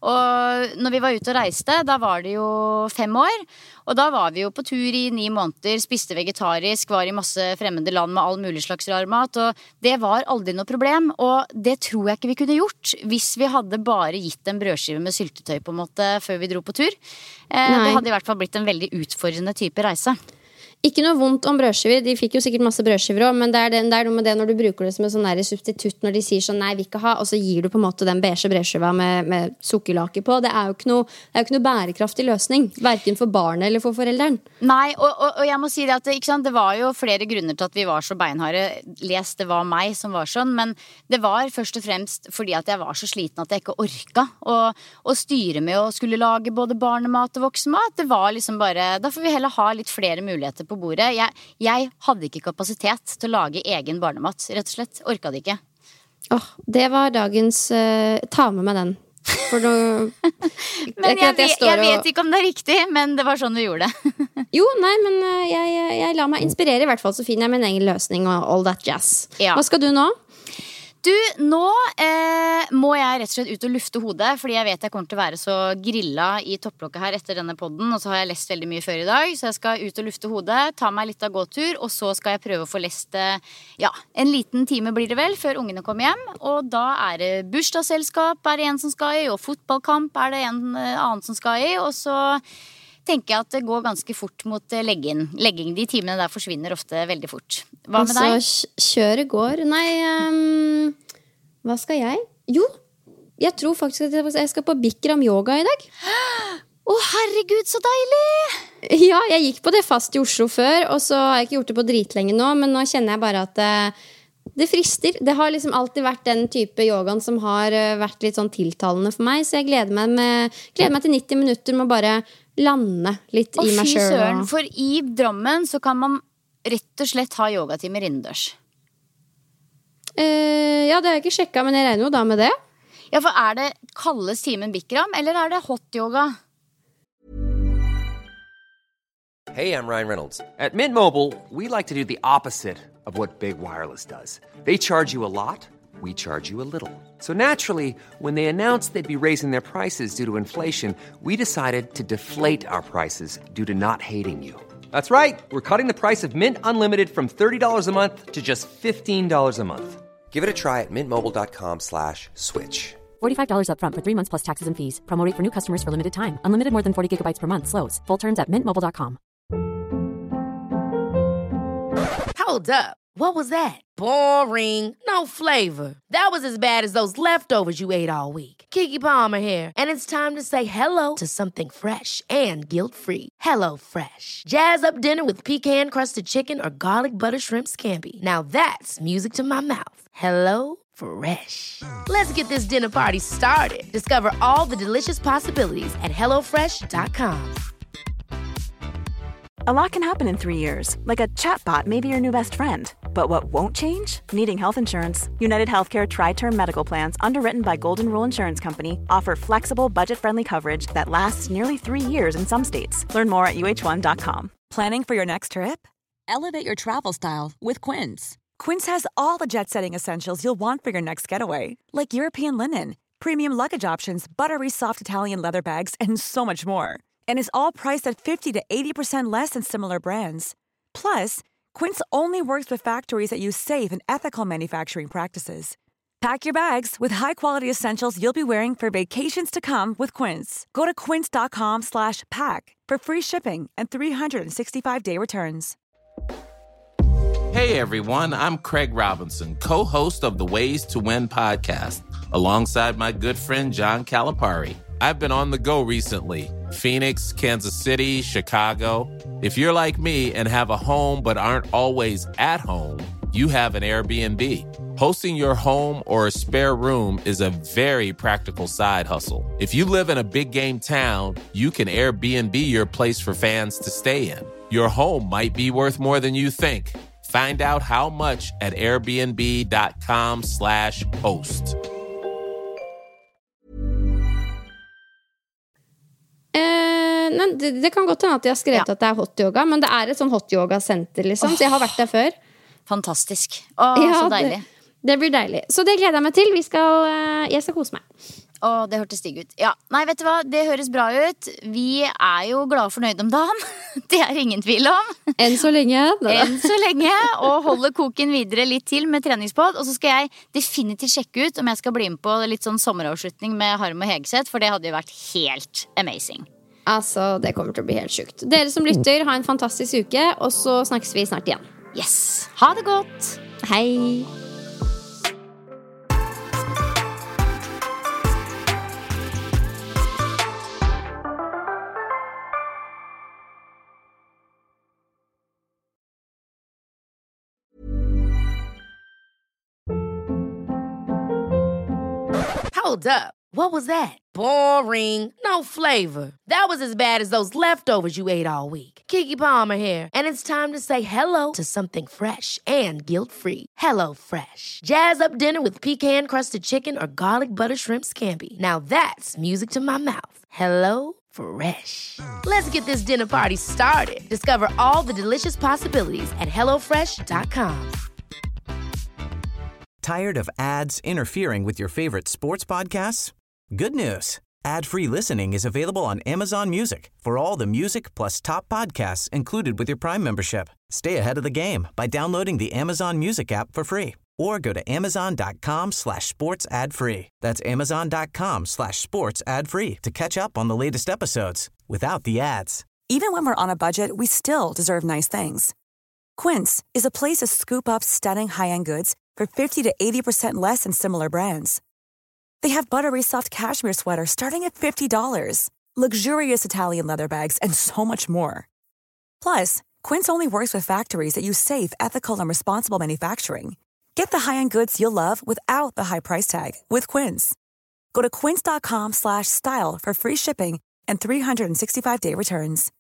Og når vi var ute og reiste, da var det jo fem år, og da var vi jo på tur i ni måneder, spiste vegetarisk, var i masse fremmede land med all mulig slags rar mat, og det var aldri noe problem, og det tror jeg ikke vi kunne gjort hvis vi hadde bare gitt en brødskive med syltetøy på en måte før vi dro på tur. Eh, det hadde i hvert fall blitt en veldig utfordrende type reise. Ikke noe vondt om brødskiver, de fikk jo sikkert masse brødskiver også, men det er, det, det er noe med det når du bruker det som en sånn der substitutt, når de sier sånn, nei, vi ikke ha, og så gir du på en måte den beige brødskiva med, med sukkerlake på. Det er jo ikke noe, det er jo ikke noe bærekraftig løsning, hverken for barnet eller for foreldren. Nei, og, og, og jeg må si det at ikke sant, det var jo flere grunner til at vi var så beinharde. Les, det var meg som var sånn, men det var først og fremst fordi at jeg var så sliten at jeg ikke orka å, å styre med å skulle lage både barnemat og voksenmat. Det var liksom bare, da får vi heller ha litt flere muligheter på bordet. Jeg, jeg hadde ikke kapasitet til å lage egen barnemat, rett og slett. Orka det ikke. Åh, det var dagens uh, ta med meg den. For nå Men jeg, jeg, jeg, jeg vet ikke om det er riktig, men det var sånn vi gjorde det. Jo, nei, men uh, jeg, jeg, jeg lar meg inspirere i hvert fall, så finner jeg min egen løsning og all that jazz. Ja. Hva skal du nå? Du, nå eh, må jeg rett og slett ut og lufte hodet, fordi jeg vet jeg kommer til å være så grilla i topplokket her etter denne podden, og så har jeg lest veldig mye før i dag, så jeg skal ut og lufte hodet, ta meg litt av gåtur, og så skal jeg prøve å få lest, ja, en liten time blir det vel, før ungene kommer hjem, og da er det bursdagsselskap er det en som skal i, og fotballkamp er det en annen som skal i, og så tenker jeg at det går ganske fort mot legging. Legging, de timene der forsvinner ofte veldig fort. Hva med deg? Og så kjøret går. Nei, um, hva skal jeg? Jo, jeg tror faktisk at jeg skal på Bikram yoga i dag. Å, herregud, så deilig! Ja, jeg gikk på det fast i Oslo før, og så har jeg ikke gjort det på dritlenge nå, men nå kjenner jeg bare at det, det frister. Det har liksom alltid vært den type yogaen som har vært litt sånn tiltalende for meg, så jeg gleder meg, med, gleder meg til nitti minutter med å bare lande litt og i meg fy selv. søren, Og... for i Drammen så kan man rett og slett ha yogatimer innendørs. Eh, ja, det har jeg ikke sjekket, men jeg regner jo da med det. Ja, for er det kalles timen Bikram, eller er det hot yoga? Hey, I'm Ryan Reynolds. At Mint Mobile, we like to do the opposite of what Big Wireless does. They charge you a lot, we charge you a little. So naturally, when they announced they'd be raising their prices due to inflation, we decided to deflate our prices due to not hating you. That's right. We're cutting the price of Mint Unlimited from thirty dollars a month to just fifteen dollars a month. Give it a try at mintmobile.com slash switch. forty-five dollars up front for three months plus taxes and fees. Promo rate for new customers for limited time. Unlimited more than forty gigabytes per month. Slows full terms at mint mobile dot com. Hold up. What was that? Boring. No flavor. That was as bad as those leftovers you ate all week. Keke Palmer here, and it's time to say hello to something fresh and guilt-free. Hello Fresh. Jazz up dinner with pecan-crusted chicken or garlic butter shrimp scampi. Now that's music to my mouth. Hello Fresh. Let's get this dinner party started. Discover all the delicious possibilities at hello fresh dot com. A lot can happen in three years, like a chatbot may be your new best friend. But what won't change? Needing health insurance. United Healthcare Tri-Term Medical Plans, underwritten by Golden Rule Insurance Company, offer flexible, budget-friendly coverage that lasts nearly three years in some states. Learn more at U H one dot com. Planning for your next trip? Elevate your travel style with Quince. Quince has all the jet-setting essentials you'll want for your next getaway, like European linen, premium luggage options, buttery soft Italian leather bags, and so much more. And is all priced at fifty to eighty percent less than similar brands. Plus, Quince only works with factories that use safe and ethical manufacturing practices. Pack your bags with high-quality essentials you'll be wearing for vacations to come with Quince. Go to quince.com slash pack for free shipping and three sixty-five day returns. Hey everyone, I'm Craig Robinson, co-host of the Ways to Win podcast, alongside my good friend John Calipari. I've been on the go recently. Phoenix, Kansas City, Chicago. If you're like me and have a home but aren't always at home, you have an Airbnb. Hosting your home or a spare room is a very practical side hustle. If you live in a big game town, you can Airbnb your place for fans to stay in. Your home might be worth more than you think. Find out how much at airbnb.com slash host. Eh, nei, det, det kan godt hende at de har skrevet Ja. at det er hot yoga, men det er et sånn hot yoga-senter, liksom, så jeg har vært der før. Fantastisk. Åh, Ja, så deilig. Det, det blir deilig. Så det gleder jeg meg til. Vi skal, eh, jeg skal kose meg. Åh, det hørtes digg ut. Ja, nei, vet du hva? Det høres bra ut. Vi er jo glad og fornøyd om dagen. Det er ingen tvil om. Enn så lenge. Enn så lenge. Og holde koken videre litt til med treningspod. Og så skal jeg definitivt sjekke ut om jeg skal bli med på litt sånn sommeravslutning med Harm og Hegeseth, for det hadde jo vært helt amazing. Altså, det kommer til å bli helt sjukt. Dere som lytter, ha en fantastisk uke, og så snakkes vi snart igjen. Yes. Ha det godt. Hei. Hold up. What was that? Boring. No flavor. That was as bad as those leftovers you ate all week. Keke Palmer here, and it's time to say hello to something fresh and guilt-free. Hello Fresh. Jazz up dinner with pecan-crusted chicken or garlic butter shrimp scampi. Now that's music to my mouth. Hello Fresh. Let's get this dinner party started. Discover all the delicious possibilities at hello fresh dot com. Tired of ads interfering with your favorite sports podcasts? Good news. Ad-free listening is available on Amazon Music for all the music plus top podcasts included with your Prime membership. Stay ahead of the game by downloading the Amazon Music app for free or go to amazon.com slash sports ad free. That's amazon.com slash sports ad free to catch up on the latest episodes without the ads. Even when we're on a budget, we still deserve nice things. Quince is a place to scoop up stunning high-end goods for fifty to eighty percent less than similar brands. They have buttery soft cashmere sweaters starting at fifty dollars, luxurious Italian leather bags, and so much more. Plus, Quince only works with factories that use safe, ethical, and responsible manufacturing. Get the high-end goods you'll love without the high price tag with Quince. Go to quince.com slash style for free shipping and three sixty-five day returns.